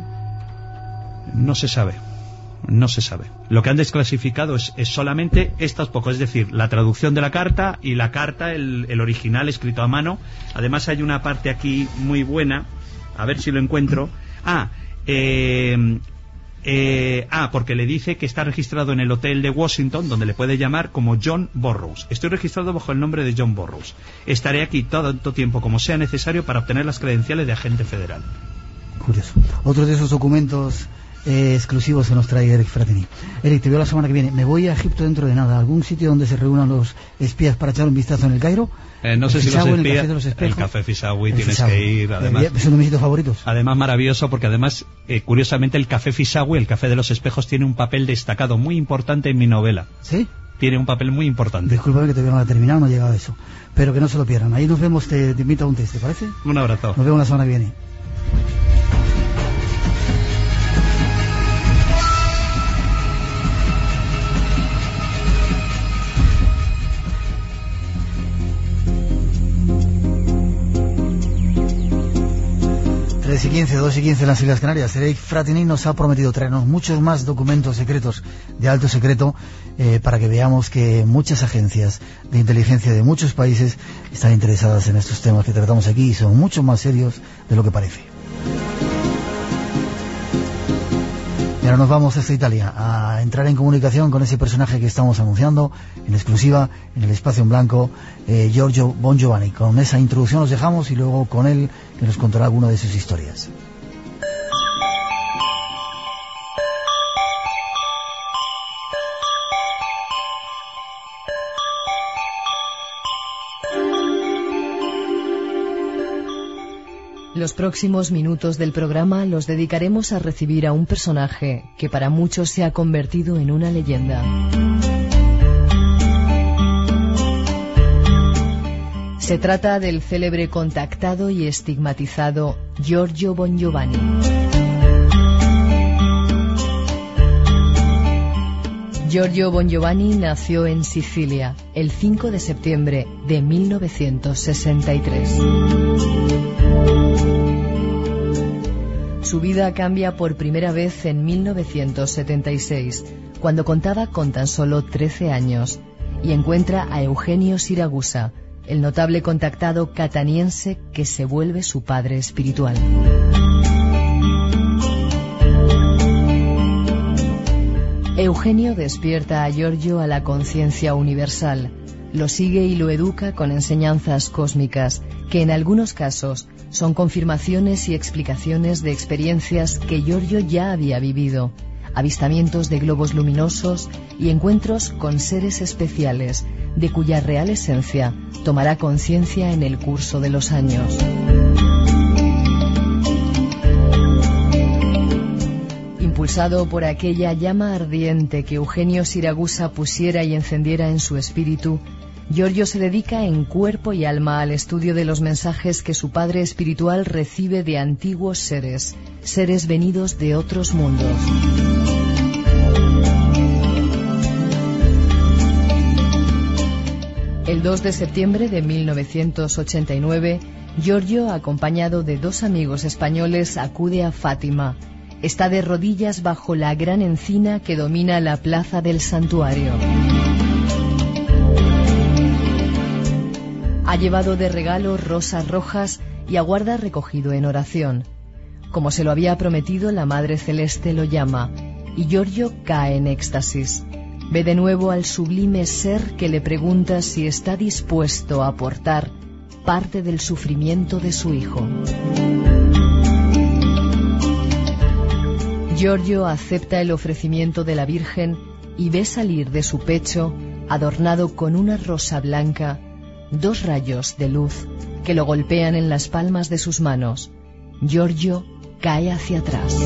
[SPEAKER 9] No se sabe. No se sabe. Lo que han desclasificado es, es solamente estas pocos, es decir, la traducción de la carta y la carta, el, el original escrito a mano. Además hay una parte aquí muy buena, a ver si lo encuentro. Ah, eh, eh, ah, porque le dice que está registrado en el hotel de Washington, donde le puede llamar como John Burroughs. Estoy registrado bajo el nombre de John Burroughs. Estaré aquí todo tanto tiempo como sea necesario para obtener las credenciales de agente federal.
[SPEAKER 2] Curioso. Otro de esos documentos Eh, exclusivos se nos trae Eric Fratini. Eric, te veo la semana que viene. Me voy a Egipto dentro de nada. ¿Algún sitio donde se reúnan los espías para echar un vistazo en el Cairo?
[SPEAKER 9] Eh, no sé si los
[SPEAKER 2] espías,
[SPEAKER 9] el
[SPEAKER 2] café de los
[SPEAKER 9] el café Fisawi tienes
[SPEAKER 2] Fisawi.
[SPEAKER 9] que ir, además.
[SPEAKER 2] Eh, es uno de mis sitios favoritos.
[SPEAKER 9] Además maravilloso porque además, eh, curiosamente, el café Fisawi, el café de los espejos, tiene un papel destacado muy importante en mi novela.
[SPEAKER 2] ¿Sí?
[SPEAKER 9] Tiene un papel muy importante.
[SPEAKER 2] Discúlpame que todavía no la he terminado, no ha llegado a eso. Pero que no se lo pierdan. Ahí nos vemos, te, te invito a un test, ¿te parece?
[SPEAKER 9] Un abrazo.
[SPEAKER 2] Nos vemos la semana que viene. tres y quince, dos y quince en las Islas Canarias. Eric Fratini nos ha prometido traernos muchos más documentos secretos de alto secreto eh, para que veamos que muchas agencias de inteligencia de muchos países están interesadas en estos temas que tratamos aquí y son mucho más serios de lo que parece. Y ahora nos vamos hasta Italia a entrar en comunicación con ese personaje que estamos anunciando en exclusiva en el espacio en blanco, eh, Giorgio Bongiovanni. Con esa introducción nos dejamos y luego con él que nos contará alguna de sus historias.
[SPEAKER 3] Los próximos minutos del programa los dedicaremos a recibir a un personaje que para muchos se ha convertido en una leyenda. Se trata del célebre contactado y estigmatizado Giorgio Bongiovanni. Giorgio Bongiovanni nació en Sicilia el cinco de septiembre de mil novecientos sesenta y tres. Su vida cambia por primera vez en mil novecientos setenta y seis, cuando contaba con tan solo trece años, y encuentra a Eugenio Siragusa, el notable contactado cataniense que se vuelve su padre espiritual. Eugenio despierta a Giorgio a la conciencia universal, lo sigue y lo educa con enseñanzas cósmicas, que en algunos casos son confirmaciones y explicaciones de experiencias que Giorgio ya había vivido, avistamientos de globos luminosos y encuentros con seres especiales, de cuya real esencia tomará conciencia en el curso de los años. Impulsado por aquella llama ardiente que Eugenio Siragusa pusiera y encendiera en su espíritu, Giorgio se dedica en cuerpo y alma al estudio de los mensajes que su padre espiritual recibe de antiguos seres, seres venidos de otros mundos. El dos de septiembre de mil novecientos ochenta y nueve, Giorgio, acompañado de dos amigos españoles, acude a Fátima. Está de rodillas bajo la gran encina que domina la plaza del santuario. Ha llevado de regalo rosas rojas y aguarda recogido en oración. Como se lo había prometido, la Madre Celeste lo llama, y Giorgio cae en éxtasis. Ve de nuevo al sublime ser que le pregunta si está dispuesto a aportar parte del sufrimiento de su hijo. Giorgio acepta el ofrecimiento de la Virgen y ve salir de su pecho, adornado con una rosa blanca, dos rayos de luz que lo golpean en las palmas de sus manos. Giorgio cae hacia atrás.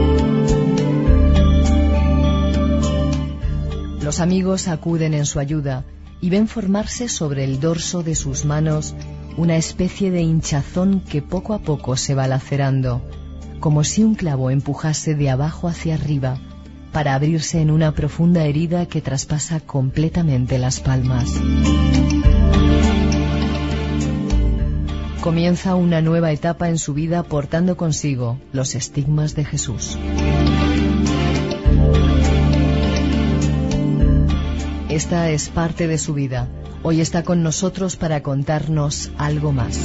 [SPEAKER 3] Los amigos acuden en su ayuda y ven formarse sobre el dorso de sus manos una especie de hinchazón que poco a poco se va lacerando, como si un clavo empujase de abajo hacia arriba para abrirse en una profunda herida que traspasa completamente las palmas. Comienza una nueva etapa en su vida portando consigo los estigmas de Jesús. Esta es parte de su vida. Hoy está con nosotros para contarnos algo más.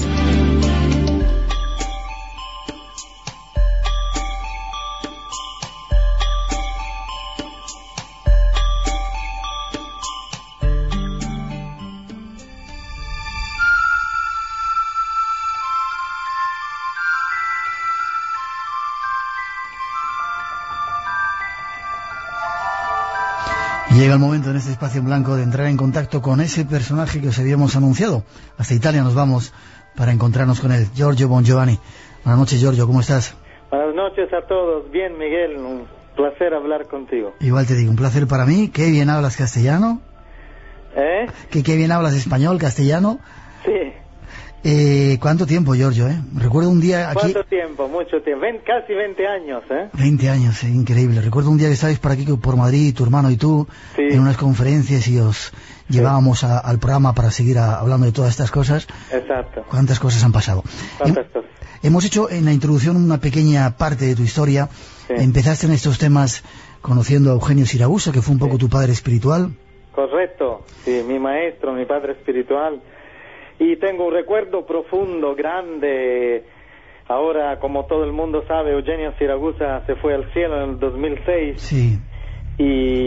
[SPEAKER 2] Llega el momento en este espacio en blanco de entrar en contacto con ese personaje que os habíamos anunciado. Hasta Italia nos vamos para encontrarnos con él, Giorgio Bongiovanni. Buenas noches, Giorgio, ¿cómo estás?
[SPEAKER 11] Buenas noches a todos. Bien, Miguel, un placer hablar contigo.
[SPEAKER 2] Igual te digo, un placer para mí. Qué bien hablas castellano.
[SPEAKER 11] ¿Eh?
[SPEAKER 2] Que qué bien hablas español, castellano.
[SPEAKER 11] Sí.
[SPEAKER 2] Eh, ¿Cuánto tiempo, Giorgio? Eh? Recuerdo un día aquí...
[SPEAKER 11] ¿Cuánto tiempo? Mucho tiempo. Ven, casi veinte años, ¿eh?
[SPEAKER 2] veinte años, eh, increíble. Recuerdo un día que estabais por aquí por Madrid, tu hermano y tú, sí, en unas conferencias y os sí. llevábamos a, al programa para seguir a, hablando de todas estas cosas.
[SPEAKER 11] Exacto.
[SPEAKER 2] ¿Cuántas cosas han pasado?
[SPEAKER 11] ¿Cuántas cosas?
[SPEAKER 2] Hemos hecho en la introducción una pequeña parte de tu historia. Sí. Empezaste en estos temas conociendo a Eugenio Siragusa, que fue un poco sí. tu padre espiritual.
[SPEAKER 11] Correcto, sí, mi maestro, mi padre espiritual. Y tengo un recuerdo profundo, grande. Ahora, como todo el mundo sabe, Eugenio Siragusa se fue al cielo en el dos mil seis.
[SPEAKER 2] Sí.
[SPEAKER 11] Y,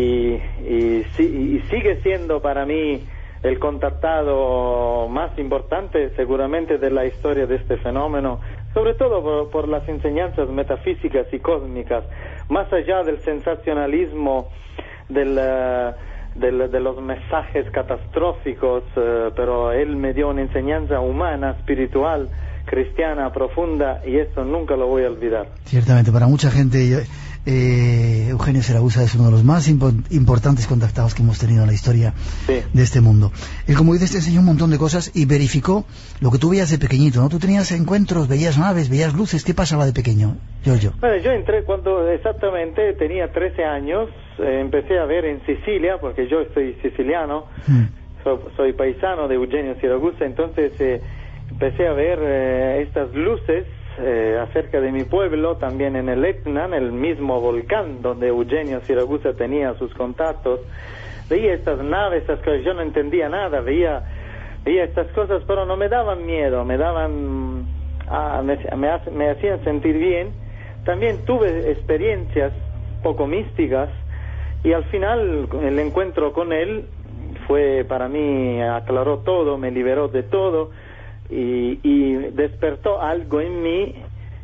[SPEAKER 11] y, y sigue siendo para mí el contactado más importante, seguramente, de la historia de este fenómeno, sobre todo por, por las enseñanzas metafísicas y cósmicas, más allá del sensacionalismo, del... Uh, De, de los mensajes catastróficos, uh, pero él me dio una enseñanza humana, espiritual, cristiana, profunda, y eso nunca lo voy a olvidar.
[SPEAKER 2] Ciertamente, para mucha gente, eh, Eugenio Siragusa es uno de los más impo- importantes contactados que hemos tenido en la historia sí. de este mundo. Él, como dices, te enseñó un montón de cosas y verificó lo que tú veías de pequeñito, ¿no? Tú tenías encuentros, veías naves, veías luces. ¿Qué pasaba de pequeño, Giorgio?
[SPEAKER 11] Bueno, yo entré cuando exactamente tenía trece años. Eh, empecé a ver en Sicilia, porque yo soy siciliano, mm. so, soy paisano de Eugenio Siragusa, entonces eh, empecé a ver eh, estas luces eh, acerca de mi pueblo, también en el Etna, en el mismo volcán donde Eugenio Siragusa tenía sus contactos. Veía estas naves, estas cosas, yo no entendía nada, veía, veía estas cosas, pero no me daban miedo, me daban, ah, me, me, me hacían sentir bien. También tuve experiencias poco místicas, y al final el encuentro con él fue, para mí, aclaró todo, me liberó de todo y, y despertó algo en mí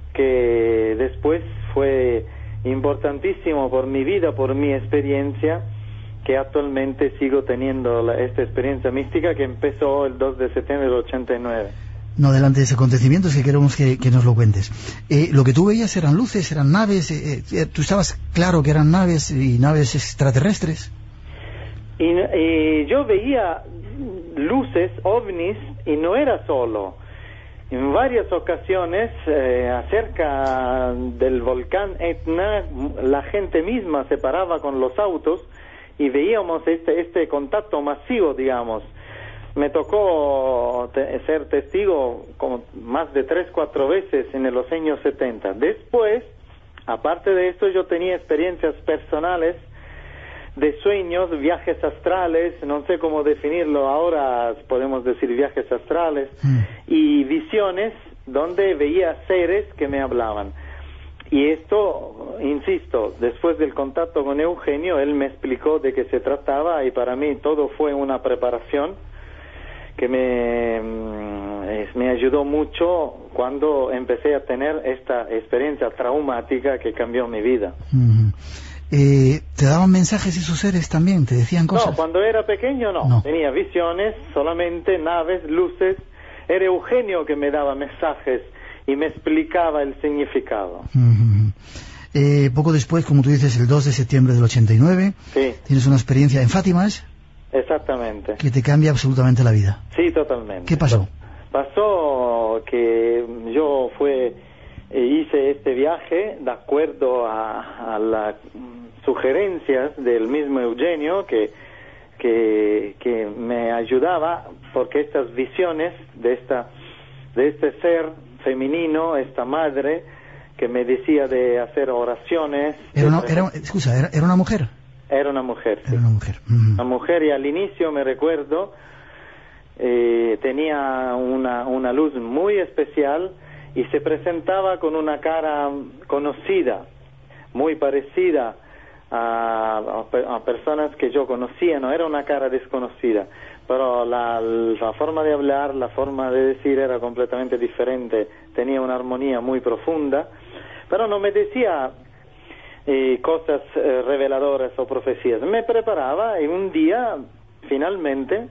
[SPEAKER 11] que después fue importantísimo por mi vida, por mi experiencia, que actualmente sigo teniendo la, esta experiencia mística que empezó el dos de septiembre del ochenta y nueve.
[SPEAKER 2] No, delante de ese acontecimiento es que queremos que, que nos lo cuentes. Eh, lo que tú veías eran luces, eran naves, eh, eh, tú estabas claro que eran naves y naves extraterrestres.
[SPEAKER 11] Y, y yo veía luces, ovnis, y no era solo. En varias ocasiones, eh, acerca del volcán Etna, la gente misma se paraba con los autos y veíamos este, este contacto masivo, digamos. Me tocó te- ser testigo como más de tres, cuatro veces en los años setenta. Después, aparte de esto, yo tenía experiencias personales de sueños, viajes astrales, no sé cómo definirlo ahora, podemos decir viajes astrales, mm. y visiones donde veía seres que me hablaban. Y esto, insisto, después del contacto con Eugenio, él me explicó de qué se trataba y para mí todo fue una preparación que me, me ayudó mucho cuando empecé a tener esta experiencia traumática que cambió mi vida.
[SPEAKER 2] Uh-huh. Eh, ¿Te daban mensajes esos seres también? ¿Te decían cosas?
[SPEAKER 11] No, cuando era pequeño no. no. Tenía visiones, solamente naves, luces. Era Eugenio que me daba mensajes y me explicaba el significado.
[SPEAKER 2] Uh-huh. Eh, poco después, como tú dices, el dos de septiembre del ochenta y nueve,
[SPEAKER 11] sí.
[SPEAKER 2] tienes una experiencia en Fátima, ¿es?
[SPEAKER 11] Exactamente.
[SPEAKER 2] Que te cambia absolutamente la vida.
[SPEAKER 11] Sí, totalmente.
[SPEAKER 2] ¿Qué pasó?
[SPEAKER 11] Pasó que yo fue eh, hice este viaje de acuerdo a, a las sugerencias del mismo Eugenio que, que que me ayudaba, porque estas visiones de esta de este ser femenino, esta madre que me decía de hacer oraciones.
[SPEAKER 2] Era una, era, excusa, era, era una mujer.
[SPEAKER 11] Era una mujer, sí.
[SPEAKER 2] Era una mujer. Mm.
[SPEAKER 11] Una mujer, y al inicio me recuerdo, eh, tenía una, una luz muy especial y se presentaba con una cara conocida, muy parecida a, a, a personas que yo conocía, no era una cara desconocida, pero la, la forma de hablar, la forma de decir era completamente diferente, tenía una armonía muy profunda, pero no me decía Eh, cosas eh, reveladoras o profecías. Me preparaba y un día finalmente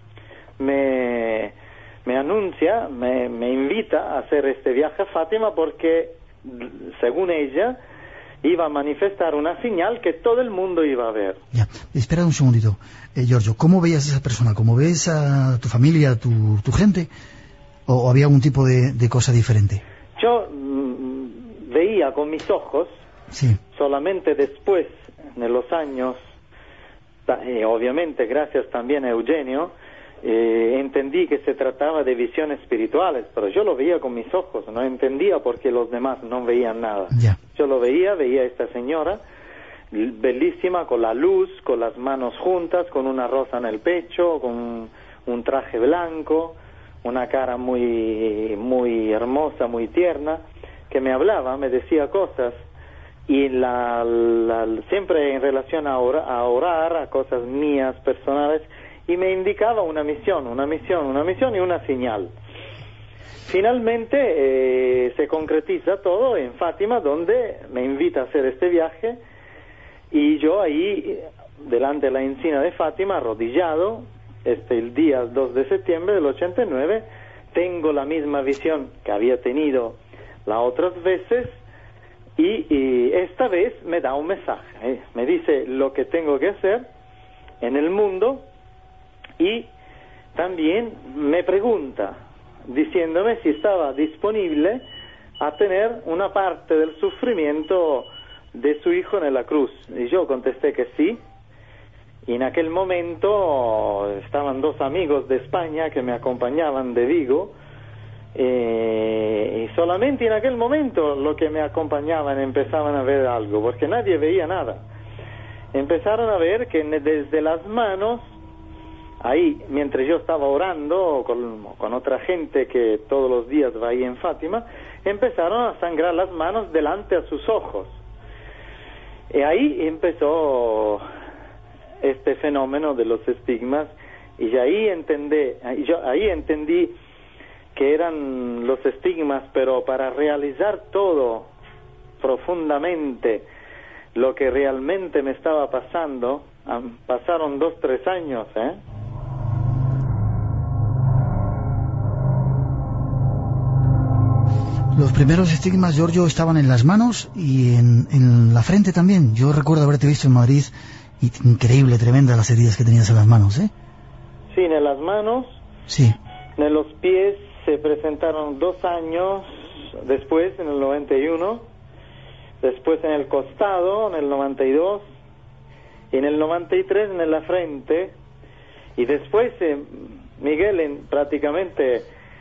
[SPEAKER 11] me, me anuncia, me, me invita a hacer este viaje a Fátima porque, según ella, iba a manifestar una señal que todo el mundo iba a ver.
[SPEAKER 2] Ya, espera un segundito, eh, Giorgio, ¿cómo veías a esa persona? ¿Cómo ves a tu familia, a tu, tu gente? ¿O había algún tipo de, de cosa diferente?
[SPEAKER 11] Yo mm, veía con mis ojos,
[SPEAKER 2] sí.
[SPEAKER 11] Solamente después, en los años, eh, obviamente gracias también a Eugenio, eh, entendí que se trataba de visiones espirituales, pero yo lo veía con mis ojos, no entendía por qué los demás no veían nada.
[SPEAKER 2] Yeah.
[SPEAKER 11] Yo lo veía, veía a esta señora, bellísima, con la luz, con las manos juntas, con una rosa en el pecho, con un traje blanco, una cara muy, muy hermosa, muy tierna, que me hablaba, me decía cosas, y la, la, siempre en relación a, or, a orar, a cosas mías, personales, y me indicaba una misión, una misión, una misión y una señal. Finalmente eh, se concretiza todo en Fátima, donde me invita a hacer este viaje, y yo ahí, delante de la encina de Fátima, arrodillado, este el día dos de septiembre del ochenta y nueve, tengo la misma visión que había tenido las otras veces, y, y esta vez me da un mensaje, ¿eh? Me dice lo que tengo que hacer en el mundo, y también me pregunta, diciéndome si estaba disponible a tener una parte del sufrimiento de su hijo en la cruz. Y yo contesté que sí. Y en aquel momento estaban dos amigos de España que me acompañaban de Vigo, eh, y solamente en aquel momento lo que me acompañaban empezaban a ver algo, porque nadie veía nada. Empezaron a ver que desde las manos, ahí, mientras yo estaba orando con, con otra gente que todos los días va ahí en Fátima, empezaron a sangrar las manos delante a sus ojos. Y ahí empezó este fenómeno de los estigmas, y ahí entendí, yo ahí entendí que eran los estigmas, pero para realizar todo profundamente lo que realmente me estaba pasando, pasaron dos, tres años, ¿eh?
[SPEAKER 2] Los primeros estigmas, Giorgio, estaban en las manos y en, en la frente también. Yo recuerdo haberte visto en Madrid, y increíble, tremenda las heridas que tenías en las manos, ¿eh?
[SPEAKER 11] Sí, en las manos.
[SPEAKER 2] Sí.
[SPEAKER 11] En los pies se presentaron dos años después, en el noventa y uno. Después en el costado, en el noventa y dos. Y en el noventa y tres en la frente. Y después, eh, Miguel, en, prácticamente...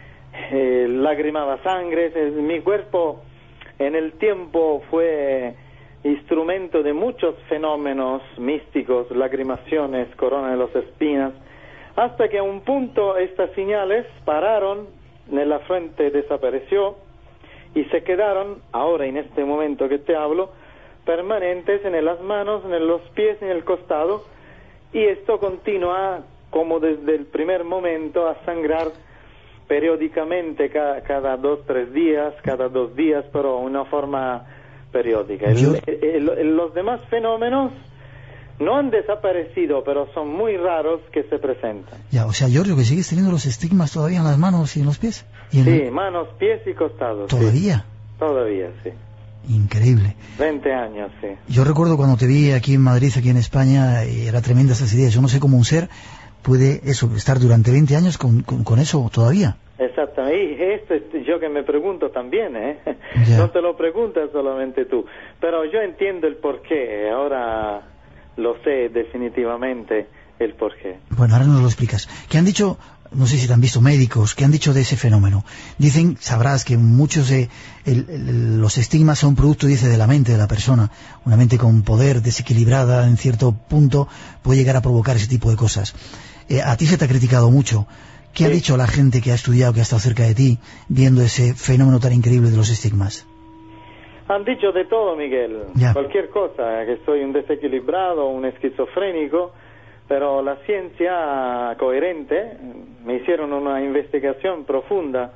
[SPEAKER 11] Eh, lagrimaba sangre, eh, mi cuerpo en el tiempo fue instrumento de muchos fenómenos místicos, lagrimaciones, corona de las espinas, hasta que a un punto estas señales pararon, en la frente desapareció y se quedaron, ahora en este momento que te hablo, permanentes en las manos, en los pies, en el costado, y esto continúa como desde el primer momento a sangrar periódicamente, cada, cada dos, tres días, cada dos días, pero una forma periódica. El, el, el, los demás fenómenos no han desaparecido, pero son muy raros que se presentan.
[SPEAKER 2] Ya, o sea, Giorgio, que sigues teniendo los estigmas todavía en las manos y en los pies. ¿Y en
[SPEAKER 11] sí,
[SPEAKER 2] el...
[SPEAKER 11] manos, pies y costados.
[SPEAKER 2] ¿Todavía?
[SPEAKER 11] Sí. Todavía, sí.
[SPEAKER 2] Increíble.
[SPEAKER 11] veinte años, sí.
[SPEAKER 2] Yo recuerdo cuando te vi aquí en Madrid, aquí en España, y era tremenda esas ideas. Yo no sé cómo un ser puede eso estar durante veinte años con, con, con eso todavía.
[SPEAKER 11] Exactamente, y esto es yo que me pregunto también, ¿eh? Yeah. No te lo preguntas solamente tú, pero yo entiendo el porqué, ahora lo sé definitivamente el porqué.
[SPEAKER 2] Bueno, ahora nos lo explicas. ¿Qué han dicho, no sé si te han visto médicos, qué han dicho de ese fenómeno? Dicen, sabrás que muchos de el, el, los estigmas son producto, dice, de la mente de la persona. Una mente con poder, desequilibrada en cierto punto, puede llegar a provocar ese tipo de cosas. Eh, a ti se te ha criticado mucho. ¿Qué sí. ha dicho la gente que ha estudiado, que ha estado cerca de ti, viendo ese fenómeno tan increíble de los estigmas?
[SPEAKER 11] Han dicho de todo, Miguel. Ya. Cualquier cosa, que soy un desequilibrado, un esquizofrénico, pero la ciencia coherente, me hicieron una investigación profunda,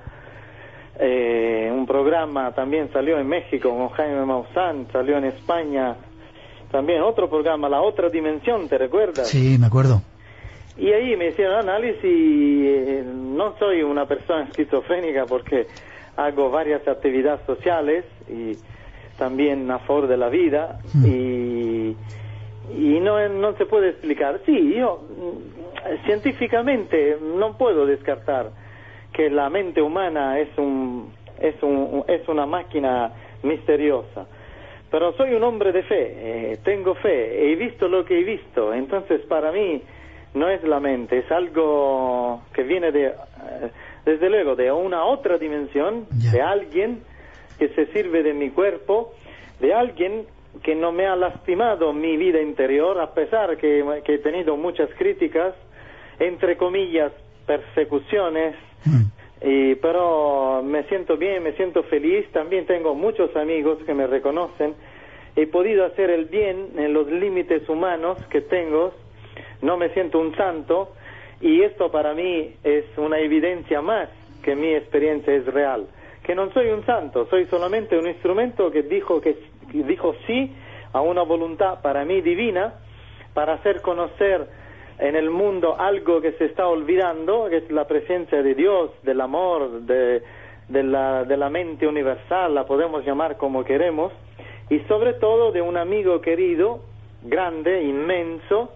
[SPEAKER 11] eh, un programa también salió en México con Jaime Maussan, salió en España, también otro programa, La Otra Dimensión, ¿te recuerdas?
[SPEAKER 2] Sí, me acuerdo.
[SPEAKER 11] Y ahí me hicieron análisis y no soy una persona esquizofrénica porque hago varias actividades sociales y también a favor de la vida mm. y, y no, no se puede explicar. Sí, yo científicamente no puedo descartar que la mente humana es un es un es una máquina misteriosa. Pero soy un hombre de fe, eh, tengo fe, he visto lo que he visto, entonces para mí no es la mente, es algo que viene de, eh, desde luego, de una otra dimensión, yeah. de alguien que se sirve de mi cuerpo, de alguien que no me ha lastimado mi vida interior, a pesar que, que he tenido muchas críticas, entre comillas, persecuciones, mm. y, pero me siento bien, me siento feliz, también tengo muchos amigos que me reconocen, he podido hacer el bien en los límites humanos que tengo, no me siento un santo, y esto para mí es una evidencia más que mi experiencia es real, que no soy un santo, soy solamente un instrumento que dijo que, que dijo sí a una voluntad para mí divina, para hacer conocer en el mundo algo que se está olvidando, que es la presencia de Dios, del amor, de, de, la, de la mente universal, la podemos llamar como queremos, y sobre todo de un amigo querido, grande, inmenso,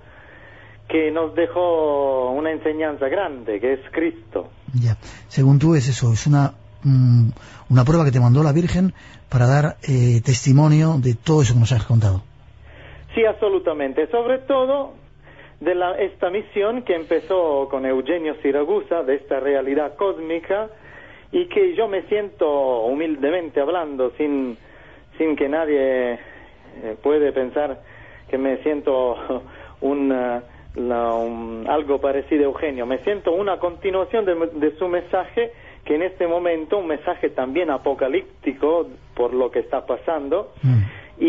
[SPEAKER 11] que nos dejó una enseñanza grande, que es Cristo.
[SPEAKER 2] Ya, según tú es eso, es una, mm, una prueba que te mandó la Virgen para dar eh, testimonio de todo eso que nos has contado.
[SPEAKER 11] Sí, absolutamente, sobre todo de la, esta misión que empezó con Eugenio Siragusa, de esta realidad cósmica, y que yo me siento humildemente hablando, sin, sin que nadie eh, puede pensar que me siento un, uh, la, un, algo parecido a Eugenio. Me siento una continuación de, de su mensaje, que en este momento un mensaje también apocalíptico por lo que está pasando, mm.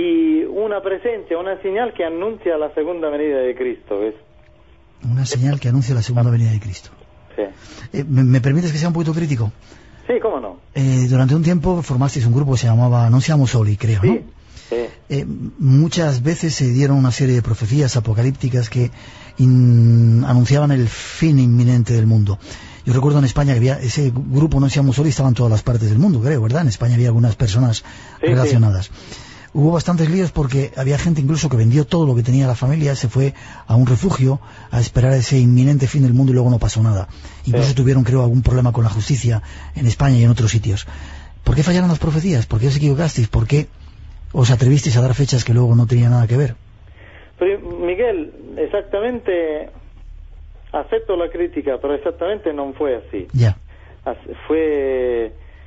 [SPEAKER 11] y una presencia, una señal que anuncia la segunda venida de Cristo. ¿Ves?
[SPEAKER 2] Una señal que anuncia la segunda venida de Cristo.
[SPEAKER 11] Sí.
[SPEAKER 2] Eh, ¿me, ¿Me permites que sea un poquito crítico?
[SPEAKER 11] Sí, cómo no.
[SPEAKER 2] Eh, durante un tiempo formasteis un grupo que se llamaba Non Siamo Soli, creo, ¿no?
[SPEAKER 11] Sí, sí.
[SPEAKER 2] Eh, muchas veces se dieron una serie de profecías apocalípticas que in, anunciaban el fin inminente del mundo. Yo recuerdo en España que había ese grupo Non Siamo Soli, estaba en todas las partes del mundo, creo, ¿verdad? En España había algunas personas sí, relacionadas. Sí. Hubo bastantes líos porque había gente incluso que vendió todo lo que tenía la familia, se fue a un refugio a esperar ese inminente fin del mundo y luego no pasó nada. Incluso sí. tuvieron, creo, algún problema con la justicia en España y en otros sitios. ¿Por qué fallaron las profecías? ¿Por qué os equivocasteis? ¿Por qué os atrevisteis a dar fechas que luego no tenían nada que ver?
[SPEAKER 11] Pero, Miguel, exactamente, acepto la crítica, pero exactamente no fue así.
[SPEAKER 2] Ya.
[SPEAKER 11] Fue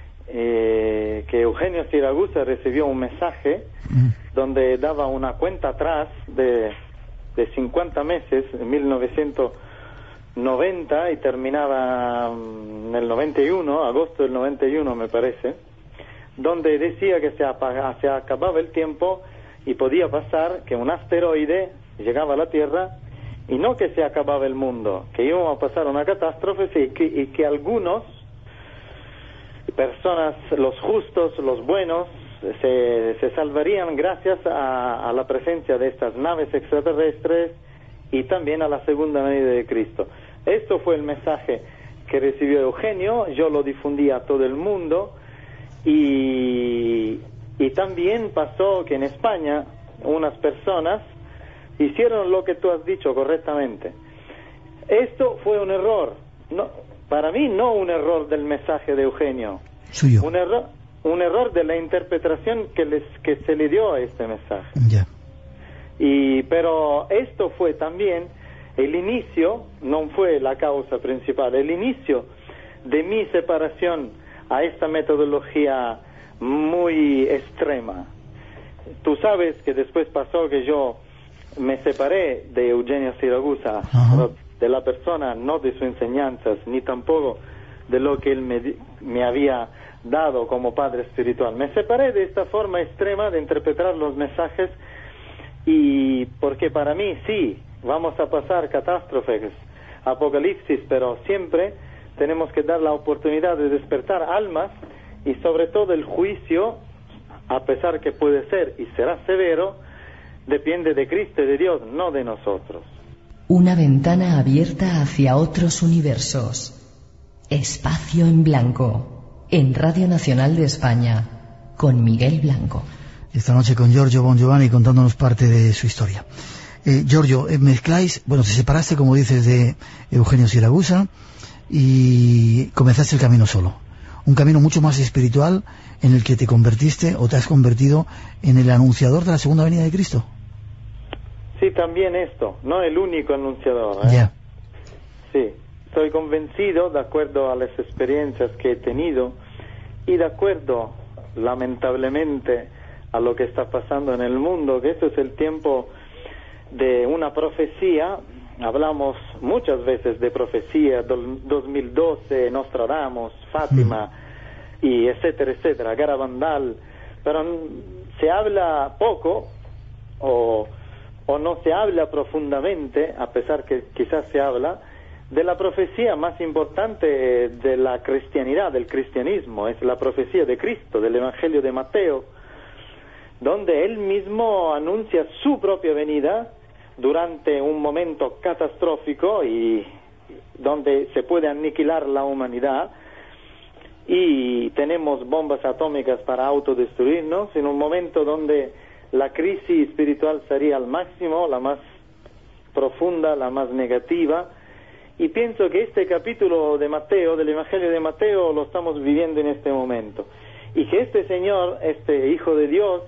[SPEAKER 11] eh, que Eugenio Siragusa recibió un mensaje mm. donde daba una cuenta atrás de, de cincuenta meses, en mil novecientos noventa, y terminaba en el noventa y uno, agosto del noventa y uno me parece, donde decía que se, apaga, se acababa el tiempo y podía pasar que un asteroide llegaba a la Tierra y no que se acababa el mundo, que iba a pasar una catástrofe y que, y que algunos personas, los justos, los buenos, se, se salvarían gracias a, a la presencia de estas naves extraterrestres y también a la segunda venida de Cristo. Esto fue el mensaje que recibió Eugenio, yo lo difundí a todo el mundo, y, y también pasó que en España unas personas hicieron lo que tú has dicho correctamente. Esto fue un error, no, para mí no un error del mensaje de Eugenio,
[SPEAKER 2] suyo.
[SPEAKER 11] Un error, un error de la interpretación que les que se le dio a este mensaje.
[SPEAKER 2] Yeah.
[SPEAKER 11] Y pero esto fue también el inicio, no fue la causa principal, el inicio de mi separación a esta metodología muy extrema. Tú sabes que después pasó que yo me separé de Eugenio Siragusa, uh-huh. de la persona, no de sus enseñanzas, ni tampoco de lo que él me, me había dado como padre espiritual. Me separé de esta forma extrema de interpretar los mensajes, y porque para mí sí, vamos a pasar catástrofes, apocalipsis, pero siempre tenemos que dar la oportunidad de despertar almas, y sobre todo el juicio, a pesar que puede ser y será severo, depende de Cristo y de Dios, no de nosotros.
[SPEAKER 3] Una ventana abierta hacia otros universos. Espacio en Blanco, en Radio Nacional de España, con Miguel Blanco.
[SPEAKER 2] Esta noche con Giorgio Bongiovanni contándonos parte de su historia. Eh, Giorgio, eh, mezcláis, bueno, se separaste, como dices, de Eugenio Siragusa, y comenzaste el camino solo. Un camino mucho más espiritual en el que te convertiste o te has convertido en el anunciador de la segunda venida de Cristo.
[SPEAKER 11] Sí, también esto, no el único anunciador. ¿eh?
[SPEAKER 2] Ya.
[SPEAKER 11] Sí, estoy convencido, de acuerdo a las experiencias que he tenido y de acuerdo, lamentablemente, a lo que está pasando en el mundo, que esto es el tiempo de una profecía. Hablamos muchas veces de profecía, dos mil doce, Nostradamus, Fátima, mm. y etcétera, etcétera, Garabandal, pero se habla poco o, o no se habla profundamente, a pesar que quizás se habla, de la profecía más importante de la cristianidad, del cristianismo, es la profecía de Cristo, del Evangelio de Mateo, donde él mismo anuncia su propia venida durante un momento catastrófico y donde se puede aniquilar la humanidad y tenemos bombas atómicas para autodestruirnos, en un momento donde la crisis espiritual sería al máximo, la más profunda, la más negativa, y pienso que este capítulo de Mateo, del Evangelio de Mateo, lo estamos viviendo en este momento, y que este Señor, este Hijo de Dios,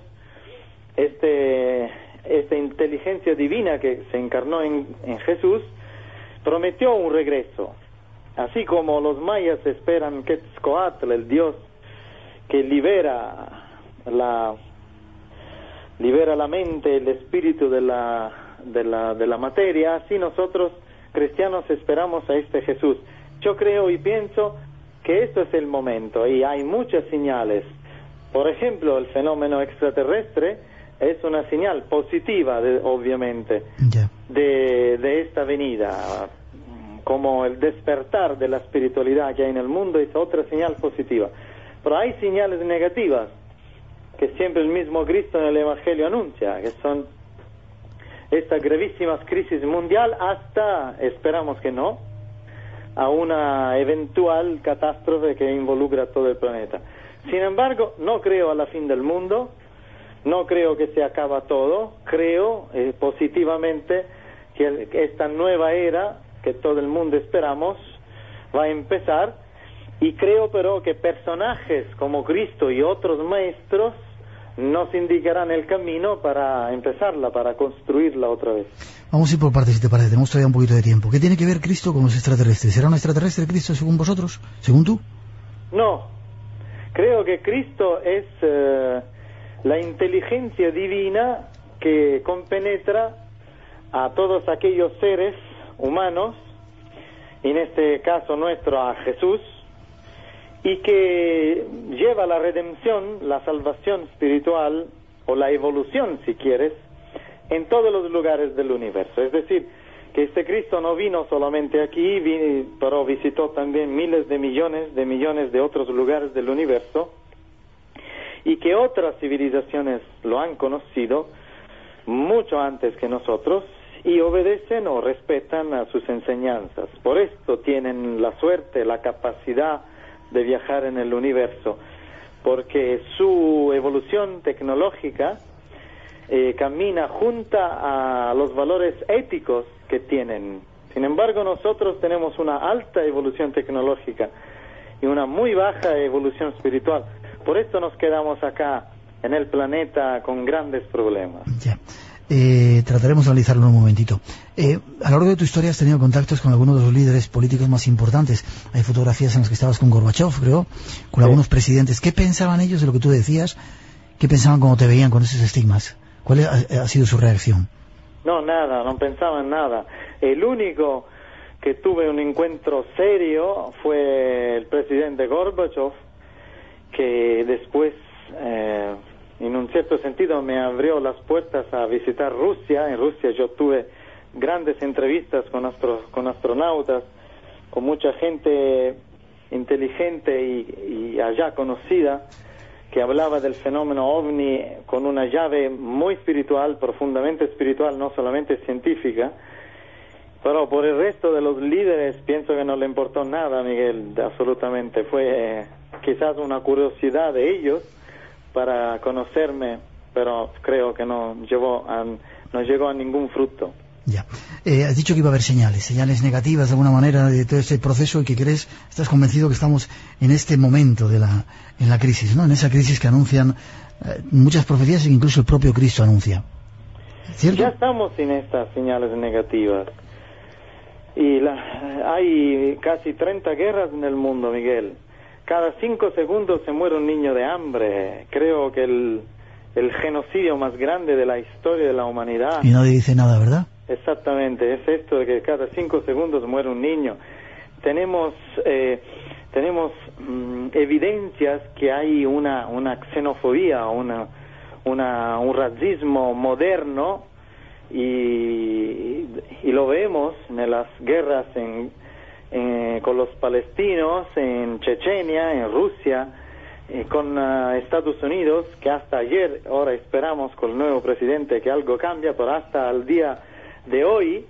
[SPEAKER 11] este esta inteligencia divina que se encarnó en, en Jesús, prometió un regreso. Así como los mayas esperan Quetzalcóatl, el Dios que libera la libera la mente, el espíritu de la, de la, de la materia, así nosotros cristianos esperamos a este Jesús. Yo creo y pienso que esto es el momento y hay muchas señales. Por ejemplo, el fenómeno extraterrestre es una señal positiva, de, obviamente, yeah. de, de esta venida, como el despertar de la espiritualidad que hay en el mundo, es otra señal positiva. Pero hay señales negativas, que siempre el mismo Cristo en el Evangelio anuncia, que son esta gravísima crisis mundial hasta, esperamos que no, a una eventual catástrofe que involucra a todo el planeta. Sin embargo, no creo a la fin del mundo, no creo que se acaba todo, creo eh, positivamente que el, esta nueva era que todo el mundo esperamos va a empezar, y creo pero que personajes como Cristo y otros maestros nos indicarán el camino para empezarla, para construirla otra vez.
[SPEAKER 2] Vamos a ir por partes, si te parece, tenemos todavía un poquito de tiempo. ¿Qué tiene que ver Cristo con los extraterrestres? ¿Será un extraterrestre Cristo según vosotros, según tú?
[SPEAKER 11] No, creo que Cristo es Uh, la inteligencia divina que compenetra a todos aquellos seres humanos, en este caso nuestro a Jesús, y que lleva la redención, la salvación espiritual, o la evolución, si quieres, en todos los lugares del universo. Es decir, que este Cristo no vino solamente aquí, vino, pero visitó también miles de millones de millones de otros lugares del universo, y que otras civilizaciones lo han conocido mucho antes que nosotros y obedecen o respetan a sus enseñanzas. Por esto tienen la suerte, la capacidad de viajar en el universo, porque su evolución tecnológica eh, camina junta a los valores éticos que tienen. Sin embargo, nosotros tenemos una alta evolución tecnológica y una muy baja evolución espiritual. Por esto nos quedamos acá en el planeta con grandes problemas.
[SPEAKER 2] Ya. Eh, trataremos de analizarlo en un momentito. Eh, a lo largo de tu historia has tenido contactos con algunos de los líderes políticos más importantes. Hay fotografías en las que estabas con Gorbachev, creo, con sí. algunos presidentes. ¿Qué pensaban ellos de lo que tú decías? ¿Qué pensaban cuando te veían con esos estigmas? ¿Cuál ha, ha sido su reacción?
[SPEAKER 11] No, nada, no pensaban nada. El único que tuve un encuentro serio fue el presidente Gorbachev, que después, eh, en un cierto sentido, me abrió las puertas a visitar Rusia. En Rusia yo tuve grandes entrevistas con, astro, con astronautas, con mucha gente inteligente y, y allá conocida, que hablaba del fenómeno ovni con una llave muy espiritual, profundamente espiritual, no solamente científica. Pero por el resto de los líderes pienso que no le importó nada, Miguel, absolutamente. Fue eh, quizás una curiosidad de ellos para conocerme, pero creo que no llevó a, no llegó a ningún fruto.
[SPEAKER 2] Ya. Eh, has dicho que iba a haber señales, señales negativas de alguna manera de todo este proceso y que crees, estás convencido que estamos en este momento de la, en la crisis, ¿no? En esa crisis que anuncian eh, muchas profecías e incluso el propio Cristo anuncia. ¿Cierto?
[SPEAKER 11] Ya estamos en estas señales negativas. Y la, hay casi treinta guerras en el mundo, Miguel. Cada cinco segundos se muere un niño de hambre. Creo que el, el genocidio más grande de la historia de la humanidad.
[SPEAKER 2] Y nadie dice nada, ¿verdad?
[SPEAKER 11] Exactamente, es esto de que cada cinco segundos muere un niño. Tenemos eh, tenemos mm, evidencias que hay una una xenofobia, una una un racismo moderno y, y lo vemos en las guerras en, en, con los palestinos, en Chechenia, en Rusia, eh, con uh, Estados Unidos, que hasta ayer, ahora esperamos con el nuevo presidente que algo cambia, pero hasta el día de hoy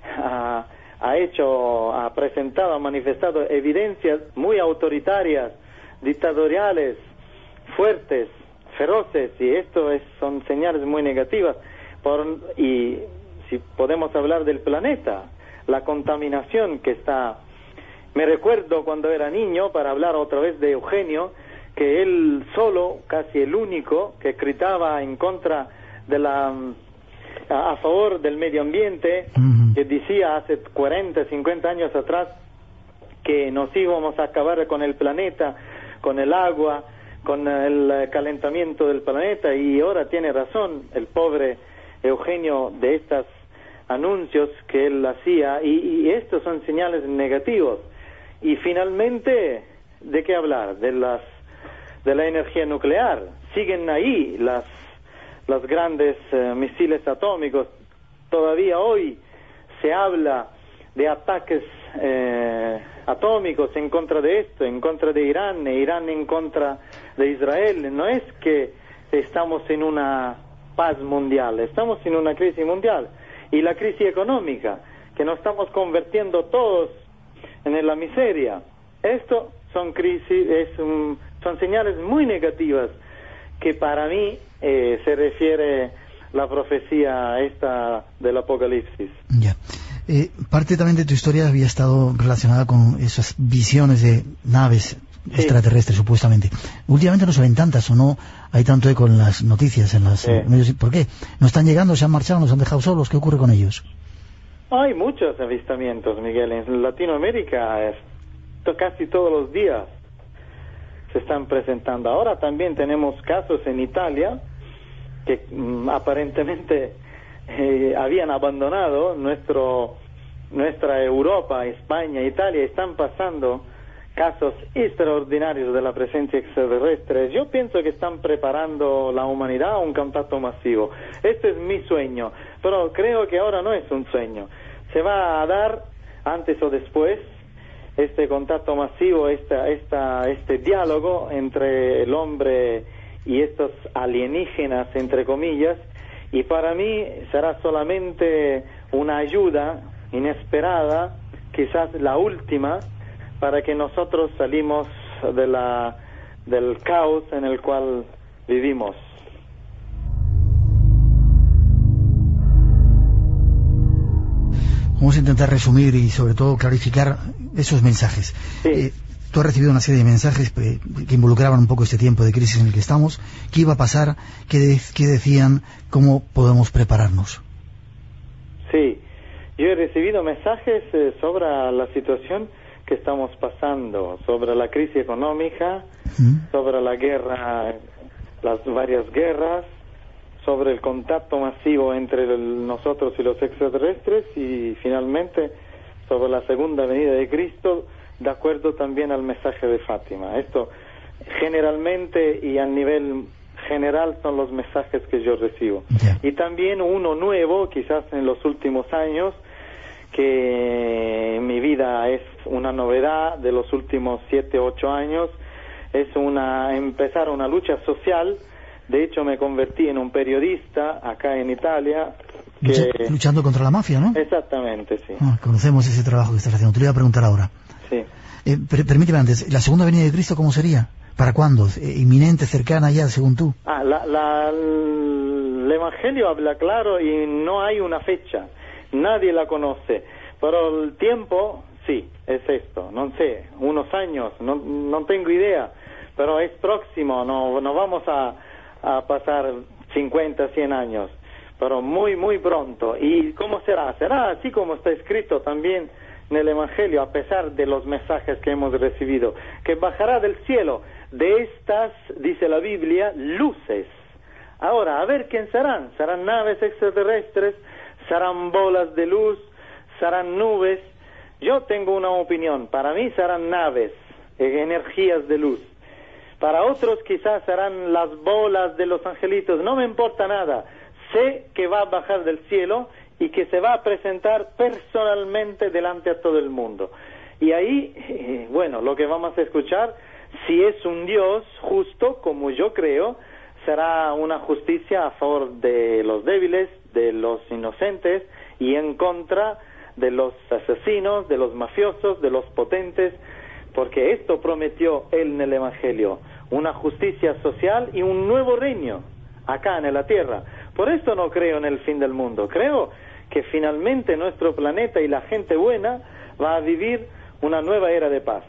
[SPEAKER 11] uh, ha hecho, ha presentado, ha manifestado evidencias muy autoritarias, dictatoriales, fuertes, feroces, y esto es, son señales muy negativas. Por, y si podemos hablar del planeta, la contaminación que está... Me recuerdo cuando era niño, para hablar otra vez de Eugenio, que él solo, casi el único, que gritaba en contra de la... a, a favor del medio ambiente, uh-huh. que decía hace cuarenta, cincuenta años atrás que nos íbamos a acabar con el planeta, con el agua, con el calentamiento del planeta, y ahora tiene razón el pobre Eugenio de estos anuncios que él hacía, y, y estos son señales negativos. Y finalmente, ¿de qué hablar? De las de la energía nuclear. Siguen ahí las los grandes uh, misiles atómicos. Todavía hoy se habla de ataques eh, atómicos en contra de esto, en contra de Irán, e Irán en contra de Israel. No es que estamos en una paz mundial, estamos en una crisis mundial. Y la crisis económica, que nos estamos convirtiendo todos en la miseria. Esto son crisis, es un, son señales muy negativas que para mí eh, se refiere la profecía esta del Apocalipsis.
[SPEAKER 2] Ya. Eh, parte también de tu historia había estado relacionada con esas visiones de naves sí. extraterrestres, supuestamente. Últimamente no se ven tantas, o no hay tanto eco en las noticias, en las sí. medios. ¿Por qué? ¿No están llegando, se han marchado, nos han dejado solos? ¿Qué ocurre con ellos?
[SPEAKER 11] Hay muchos avistamientos, Miguel. En Latinoamérica esto casi todos los días se están presentando. Ahora también tenemos casos en Italia que mm, aparentemente eh, habían abandonado nuestro nuestra Europa, España, Italia. Están pasando casos extraordinarios de la presencia extraterrestre. Yo pienso que están preparando la humanidad a un contacto masivo. Este es mi sueño, pero creo que ahora no es un sueño. Se va a dar antes o después este contacto masivo, esta, esta, este diálogo entre el hombre y estos alienígenas, entre comillas, y para mí será solamente una ayuda inesperada, quizás la última, para que nosotros salimos de la, del caos en el cual vivimos.
[SPEAKER 2] Vamos a intentar resumir y sobre todo clarificar esos mensajes.
[SPEAKER 11] Sí.
[SPEAKER 2] Eh, tú has recibido una serie de mensajes que, que involucraban un poco este tiempo de crisis en el que estamos. ¿Qué iba a pasar? ¿Qué, de, qué decían? ¿Cómo podemos prepararnos?
[SPEAKER 11] Sí, yo he recibido mensajes eh, sobre la situación que estamos pasando, sobre la crisis económica, ¿Mm? sobre la guerra, las varias guerras, sobre el contacto masivo entre el, nosotros y los extraterrestres, y finalmente sobre la segunda venida de Cristo, de acuerdo también al mensaje de Fátima. Esto generalmente y a nivel general son los mensajes que yo recibo.
[SPEAKER 2] Yeah.
[SPEAKER 11] Y también uno nuevo, quizás en los últimos años, que en mi vida es una novedad de los últimos siete, ocho años, es una empezar una lucha social. De hecho, me convertí en un periodista acá en Italia. Que...
[SPEAKER 2] Luchando contra la mafia, ¿no?
[SPEAKER 11] Exactamente, sí.
[SPEAKER 2] Ah, conocemos ese trabajo que estás haciendo. Te lo iba a preguntar ahora.
[SPEAKER 11] Sí.
[SPEAKER 2] Eh, per permíteme antes, ¿la segunda venida de Cristo cómo sería? ¿Para cuándo? Eh, ¿Inminente, cercana ya, según tú?
[SPEAKER 11] Ah, la, la, el Evangelio habla claro y no hay una fecha. nadie la conoce, pero el tiempo, sí, es esto, no sé, unos años, no, no tengo idea, pero es próximo, no, no vamos a, a pasar cincuenta, cien años, pero muy, muy pronto. ¿Y cómo será? Será así como está escrito también en el Evangelio, a pesar de los mensajes que hemos recibido, que bajará del cielo de estas, dice la Biblia, luces. Ahora, a ver quién serán. ¿Serán naves extraterrestres? ¿Serán bolas de luz? ¿Serán nubes? Yo tengo una opinión. Para mí serán naves, eh, energías de luz. Para otros quizás serán las bolas de los angelitos. No me importa nada. Sé que va a bajar del cielo y que se va a presentar personalmente delante a todo el mundo. Y ahí, eh, bueno, lo que vamos a escuchar, si es un Dios justo, como yo creo, será una justicia a favor de los débiles, de los inocentes, y en contra de los asesinos, de los mafiosos, de los potentes, porque esto prometió él en el Evangelio, una justicia social y un nuevo reino acá en la tierra. Por esto no creo en el fin del mundo. Creo que finalmente nuestro planeta y la gente buena va a vivir una nueva era de paz.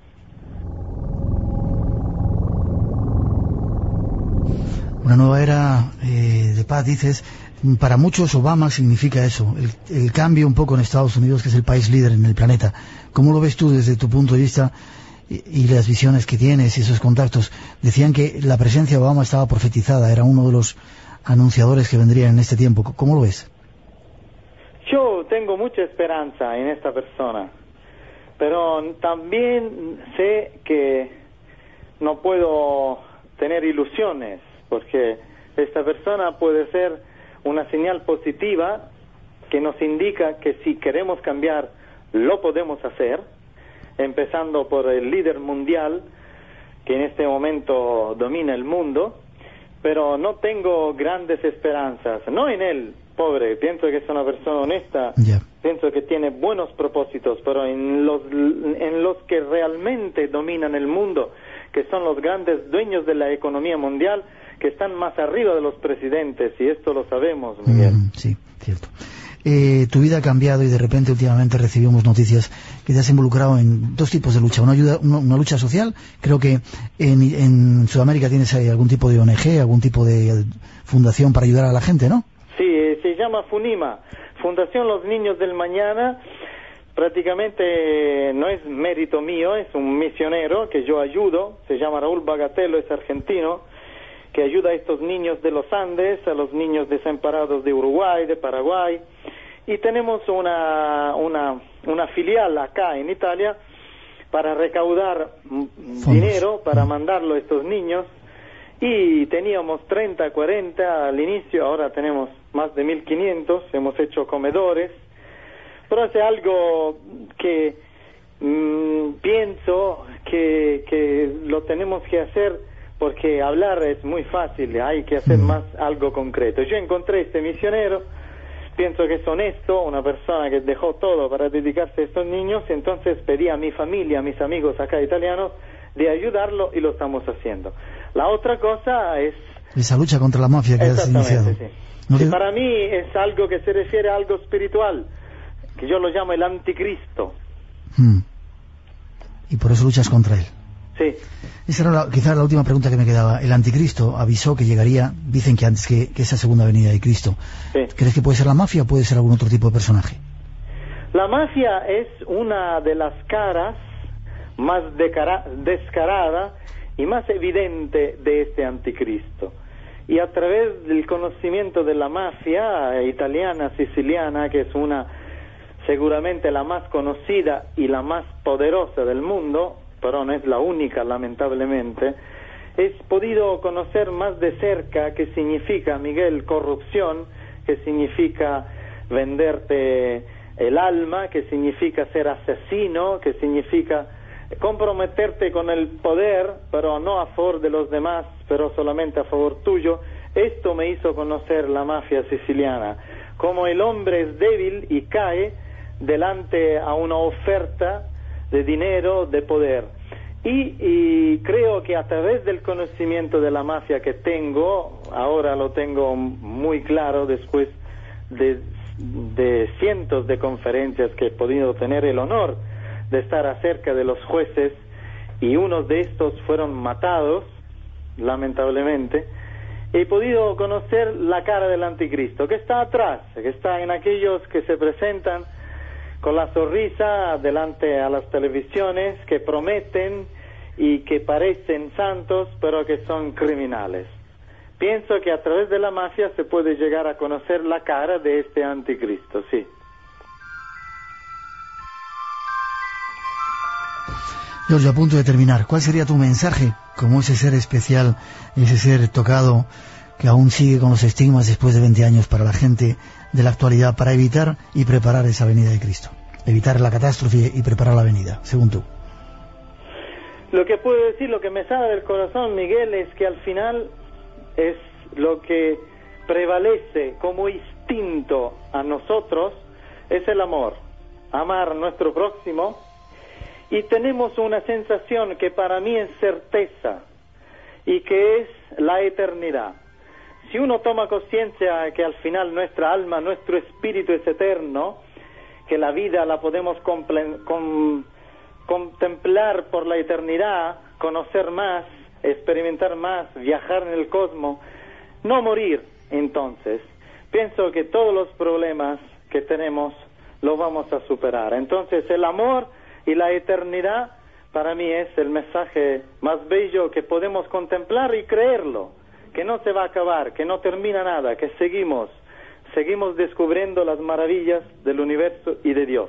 [SPEAKER 2] Una nueva era eh, de paz, dices. Para muchos Obama significa eso, el, el cambio un poco en Estados Unidos, que es el país líder en el planeta. ¿Cómo lo ves tú desde tu punto de vista y, y las visiones que tienes y esos contactos? Decían que la presencia de Obama estaba profetizada, era uno de los anunciadores que vendrían en este tiempo. ¿Cómo lo ves?
[SPEAKER 11] Yo tengo mucha esperanza en esta persona, pero también sé que no puedo tener ilusiones, porque esta persona puede ser una señal positiva que nos indica que si queremos cambiar, lo podemos hacer, empezando por el líder mundial, que en este momento domina el mundo, pero no tengo grandes esperanzas, no en él, pobre, pienso que es una persona honesta, yeah. Pienso que tiene buenos propósitos, pero en los, en los que realmente dominan el mundo, que son los grandes dueños de la economía mundial, que están más arriba de los presidentes, y esto lo sabemos, Miguel.
[SPEAKER 2] Mm, sí, cierto. Eh, tu vida ha cambiado y de repente últimamente recibimos noticias que te has involucrado en dos tipos de lucha. Una, ayuda, una, una lucha social, creo que en, en Sudamérica tienes ahí algún tipo de O N G, algún tipo de fundación para ayudar a la gente, ¿no?
[SPEAKER 11] Sí, eh, se llama FUNIMA, Fundación Los Niños del Mañana. Prácticamente no es mérito mío, es un misionero que yo ayudo, se llama Raúl Bagatelo, es argentino, que ayuda a estos niños de los Andes, a los niños desamparados de Uruguay, de Paraguay, y tenemos una, una, una filial acá en Italia para recaudar Fondos. dinero para mandarlo a estos niños, y teníamos treinta, cuarenta al inicio, ahora tenemos más de mil quinientos, hemos hecho comedores, pero es algo que mmm, pienso que, que lo tenemos que hacer, porque hablar es muy fácil, hay que hacer más algo concreto. Yo encontré este misionero, pienso que es honesto, una persona que dejó todo para dedicarse a estos niños, y entonces pedí a mi familia, a mis amigos acá italianos, de ayudarlo, y lo estamos haciendo. La otra cosa es...
[SPEAKER 2] esa lucha contra la mafia que has iniciado.
[SPEAKER 11] Sí. ¿No? Sí, para mí es algo que se refiere a algo espiritual, que yo lo llamo el anticristo.
[SPEAKER 2] Hmm. Y por eso luchas contra él.
[SPEAKER 11] Sí.
[SPEAKER 2] Esa era la, quizás la última pregunta que me quedaba. El anticristo avisó que llegaría, dicen que antes que, que esa segunda venida de Cristo.
[SPEAKER 11] Sí.
[SPEAKER 2] ¿Crees que puede ser la mafia o puede ser algún otro tipo de personaje?
[SPEAKER 11] La mafia es una de las caras más descarada y más evidente de este anticristo. Y a través del conocimiento de la mafia italiana, siciliana, que es una seguramente la más conocida y la más poderosa del mundo, pero no es la única, lamentablemente, he podido conocer más de cerca qué significa, Miguel, corrupción, qué significa venderte el alma, qué significa ser asesino, qué significa comprometerte con el poder, pero no a favor de los demás, pero solamente a favor tuyo. Esto me hizo conocer la mafia siciliana, como el hombre es débil y cae delante a una oferta de dinero, de poder. Y, y creo que a través del conocimiento de la mafia que tengo, ahora lo tengo muy claro después de de cientos de conferencias que he podido tener el honor de estar acerca de los jueces, y unos de estos fueron matados, lamentablemente, he podido conocer la cara del anticristo, que está atrás, que está en aquellos que se presentan con la sonrisa delante a las televisiones, que prometen y que parecen santos, pero que son criminales. Pienso que a través de la mafia se puede llegar a conocer la cara de este anticristo, sí.
[SPEAKER 2] Giorgio, a punto de terminar, ¿cuál sería tu mensaje como ese ser especial, ese ser tocado que aún sigue con los estigmas después de veinte años para la gente de la actualidad, para evitar y preparar esa venida de Cristo? Evitar la catástrofe y preparar la venida, según tú.
[SPEAKER 11] Lo que puedo decir, lo que me sale del corazón, Miguel, es que al final es lo que prevalece como instinto a nosotros, es el amor, amar a nuestro próximo, y tenemos una sensación que para mí es certeza y que es la eternidad. Si uno toma conciencia que al final nuestra alma, nuestro espíritu es eterno, que la vida la podemos comple- com- contemplar por la eternidad, conocer más, experimentar más, viajar en el cosmos, no morir, entonces pienso que todos los problemas que tenemos los vamos a superar. Entonces el amor y la eternidad para mí es el mensaje más bello que podemos contemplar y creerlo, que no se va a acabar, que no termina nada, que seguimos, seguimos descubriendo las maravillas del universo y de Dios.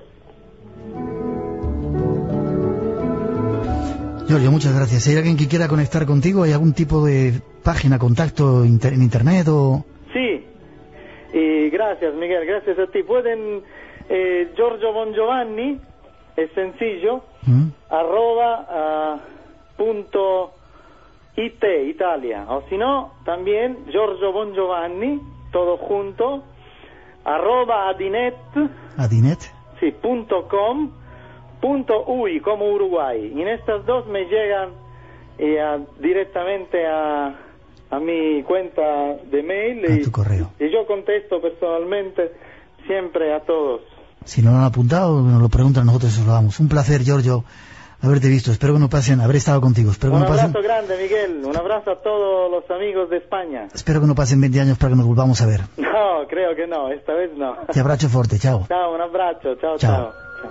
[SPEAKER 2] Giorgio, muchas gracias. ¿Hay alguien que quiera conectar contigo? ¿Hay algún tipo de página, contacto inter- en internet o...?
[SPEAKER 11] Sí, y gracias Miguel, gracias a ti. Pueden, eh, Giorgio Bongiovanni, es sencillo, ¿Mm? arroba uh, punto it, Italia, o si no, también Giorgio Bongiovanni, todo junto, arroba adinet,
[SPEAKER 2] adinet,
[SPEAKER 11] sí, punto com, punto ui, como Uruguay. Y en estas dos me llegan eh, a, directamente a, a mi cuenta de mail,
[SPEAKER 2] a
[SPEAKER 11] y,
[SPEAKER 2] tu correo.
[SPEAKER 11] Y yo contesto personalmente siempre a todos.
[SPEAKER 2] Si no lo han apuntado, nos lo preguntan, nosotros os lo damos. Un placer, Giorgio, haberte visto. Espero que no pasen, haber estado contigo. Espero
[SPEAKER 11] un
[SPEAKER 2] que no
[SPEAKER 11] abrazo
[SPEAKER 2] pasen...
[SPEAKER 11] grande, Miguel. Un abrazo a todos los amigos de España.
[SPEAKER 2] Espero que no pasen veinte años para que nos volvamos a ver.
[SPEAKER 11] No, creo que no. Esta vez no.
[SPEAKER 2] Te abrazo fuerte. Chao.
[SPEAKER 11] Chao, un abrazo. Chao, chao.
[SPEAKER 2] Chao.
[SPEAKER 11] chao.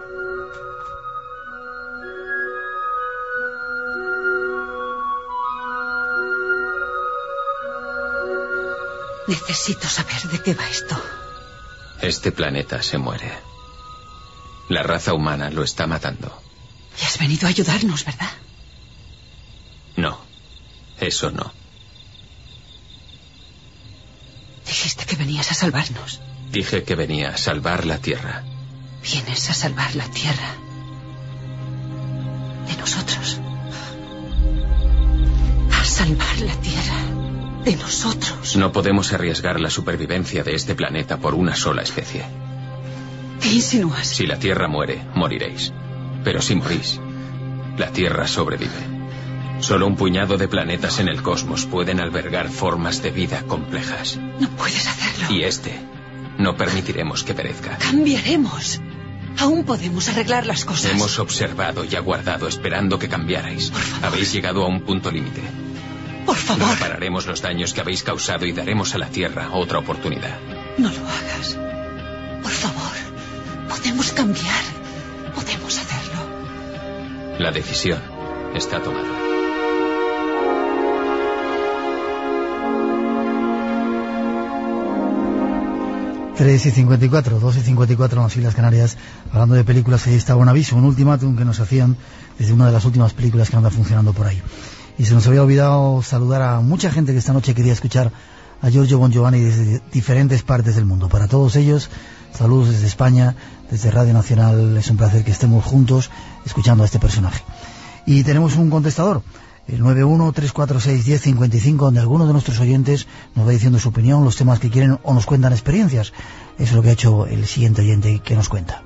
[SPEAKER 12] Necesito saber de qué va esto.
[SPEAKER 13] Este planeta se muere. La raza humana lo está matando.
[SPEAKER 12] Y has venido a ayudarnos, ¿verdad?
[SPEAKER 13] No, eso no.
[SPEAKER 12] Dijiste que venías a salvarnos.
[SPEAKER 13] Dije que venía a salvar la Tierra.
[SPEAKER 12] Vienes a salvar la Tierra. De nosotros. A salvar la Tierra. De nosotros.
[SPEAKER 13] No podemos arriesgar la supervivencia de este planeta por una sola especie.
[SPEAKER 12] ¿Qué insinúas?
[SPEAKER 13] Si la Tierra muere, moriréis. Pero si morís, la Tierra sobrevive. Solo un puñado de planetas en el cosmos pueden albergar formas de vida complejas.
[SPEAKER 12] No puedes hacerlo.
[SPEAKER 13] Y este, no permitiremos que perezca.
[SPEAKER 12] Cambiaremos. Aún podemos arreglar las cosas.
[SPEAKER 13] Hemos observado y aguardado esperando que cambiarais.
[SPEAKER 12] Por favor.
[SPEAKER 13] Habéis llegado a un punto límite.
[SPEAKER 12] Por favor.
[SPEAKER 13] Repararemos los daños que habéis causado y daremos a la Tierra otra oportunidad.
[SPEAKER 12] No lo hagas. Por favor. Podemos cambiar. Podemos hacerlo.
[SPEAKER 13] La decisión está tomada.
[SPEAKER 2] tres y cincuenta y cuatro, dos y cincuenta y cuatro en las Islas Canarias, hablando de películas. Ahí estaba un aviso, un ultimátum que nos hacían desde una de las últimas películas que anda funcionando por ahí. Y se nos había olvidado saludar a mucha gente que esta noche quería escuchar a Giorgio Bongiovanni desde diferentes partes del mundo. Para todos ellos, saludos desde España, desde Radio Nacional. Es un placer que estemos juntos escuchando a este personaje. Y tenemos un contestador, el nueve uno tres cuatro seis uno cero cinco cinco, donde alguno de nuestros oyentes nos va diciendo su opinión, los temas que quieren o nos cuentan experiencias. Eso es lo que ha hecho el siguiente oyente que nos cuenta.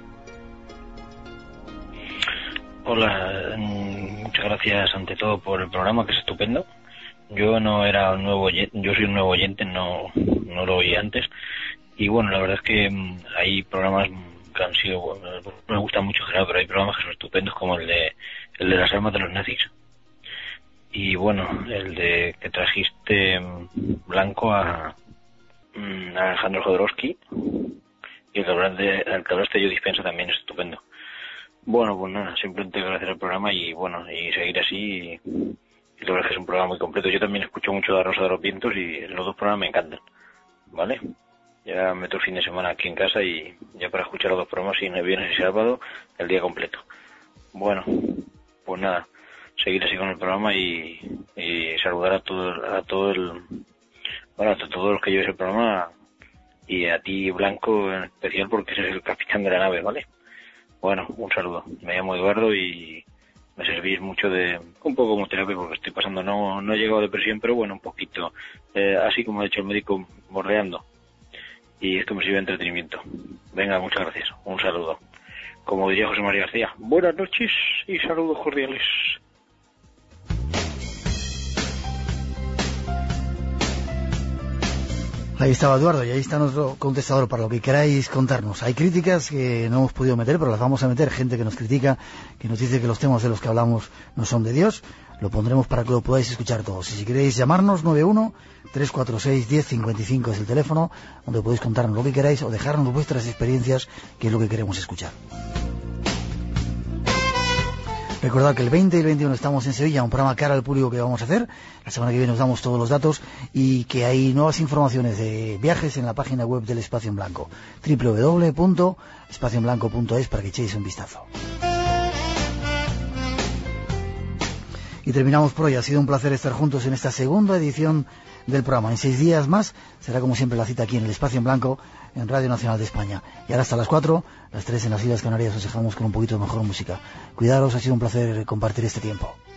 [SPEAKER 14] Hola, muchas gracias ante todo por el programa, que es estupendo. Yo no era un nuevo oyente, yo soy un nuevo oyente, no, no lo oí antes. Y bueno, la verdad es que mmm, hay programas que han sido, bueno, me gusta mucho en general, pero hay programas que son estupendos, como el de el de las armas de los nazis. Y bueno, el de que trajiste mmm, Blanco a, mmm, a Alejandro Jodorowsky, y el que hablaste, el que hablaste yo Dispensa también es estupendo. Bueno, pues nada, simplemente agradecer el programa y bueno, y seguir así. Y, y la verdad es que es un programa muy completo. Yo también escucho mucho La Rosa de los Vientos y los dos programas me encantan. ¿Vale? Ya meto el fin de semana aquí en casa y ya para escuchar los dos programas, y viernes y sábado, el día completo. Bueno, pues nada, seguir así con el programa y, y saludar a todo, a todo el, bueno, a todos los que lleves el programa, y a ti, Blanco, en especial, porque eres el capitán de la nave, ¿vale? Bueno, un saludo. Me llamo Eduardo y me servís mucho de, un poco como terapia, porque estoy pasando, no, no he llegado a depresión, pero bueno, un poquito, eh, así como ha dicho el médico, bordeando. Y esto me sirve de entretenimiento. Venga, muchas gracias. Un saludo. Como diría José María García, buenas noches y saludos cordiales.
[SPEAKER 2] Ahí estaba Eduardo, y ahí está nuestro contestador para lo que queráis contarnos. Hay críticas que no hemos podido meter, pero las vamos a meter. Gente que nos critica, que nos dice que los temas de los que hablamos no son de Dios. Lo pondremos para que lo podáis escuchar todos. Y si queréis llamarnos, nueve uno tres cuatro seis, diez cincuenta y cinco es el teléfono, donde podéis contarnos lo que queráis o dejarnos vuestras experiencias, que es lo que queremos escuchar. Recordad que el veinte y el veintiuno estamos en Sevilla, un programa cara al público que vamos a hacer. La semana que viene os damos todos los datos, y que hay nuevas informaciones de viajes en la página web del Espacio en Blanco, doble u doble u doble u punto espacio en blanco punto es, para que echéis un vistazo. Y terminamos por hoy. Ha sido un placer estar juntos en esta segunda edición del programa. En seis días más será, como siempre, la cita aquí en el Espacio en Blanco, en Radio Nacional de España. Y ahora hasta las cuatro, las tres en las Islas Canarias, os dejamos con un poquito de mejor música. Cuidaros, ha sido un placer compartir este tiempo.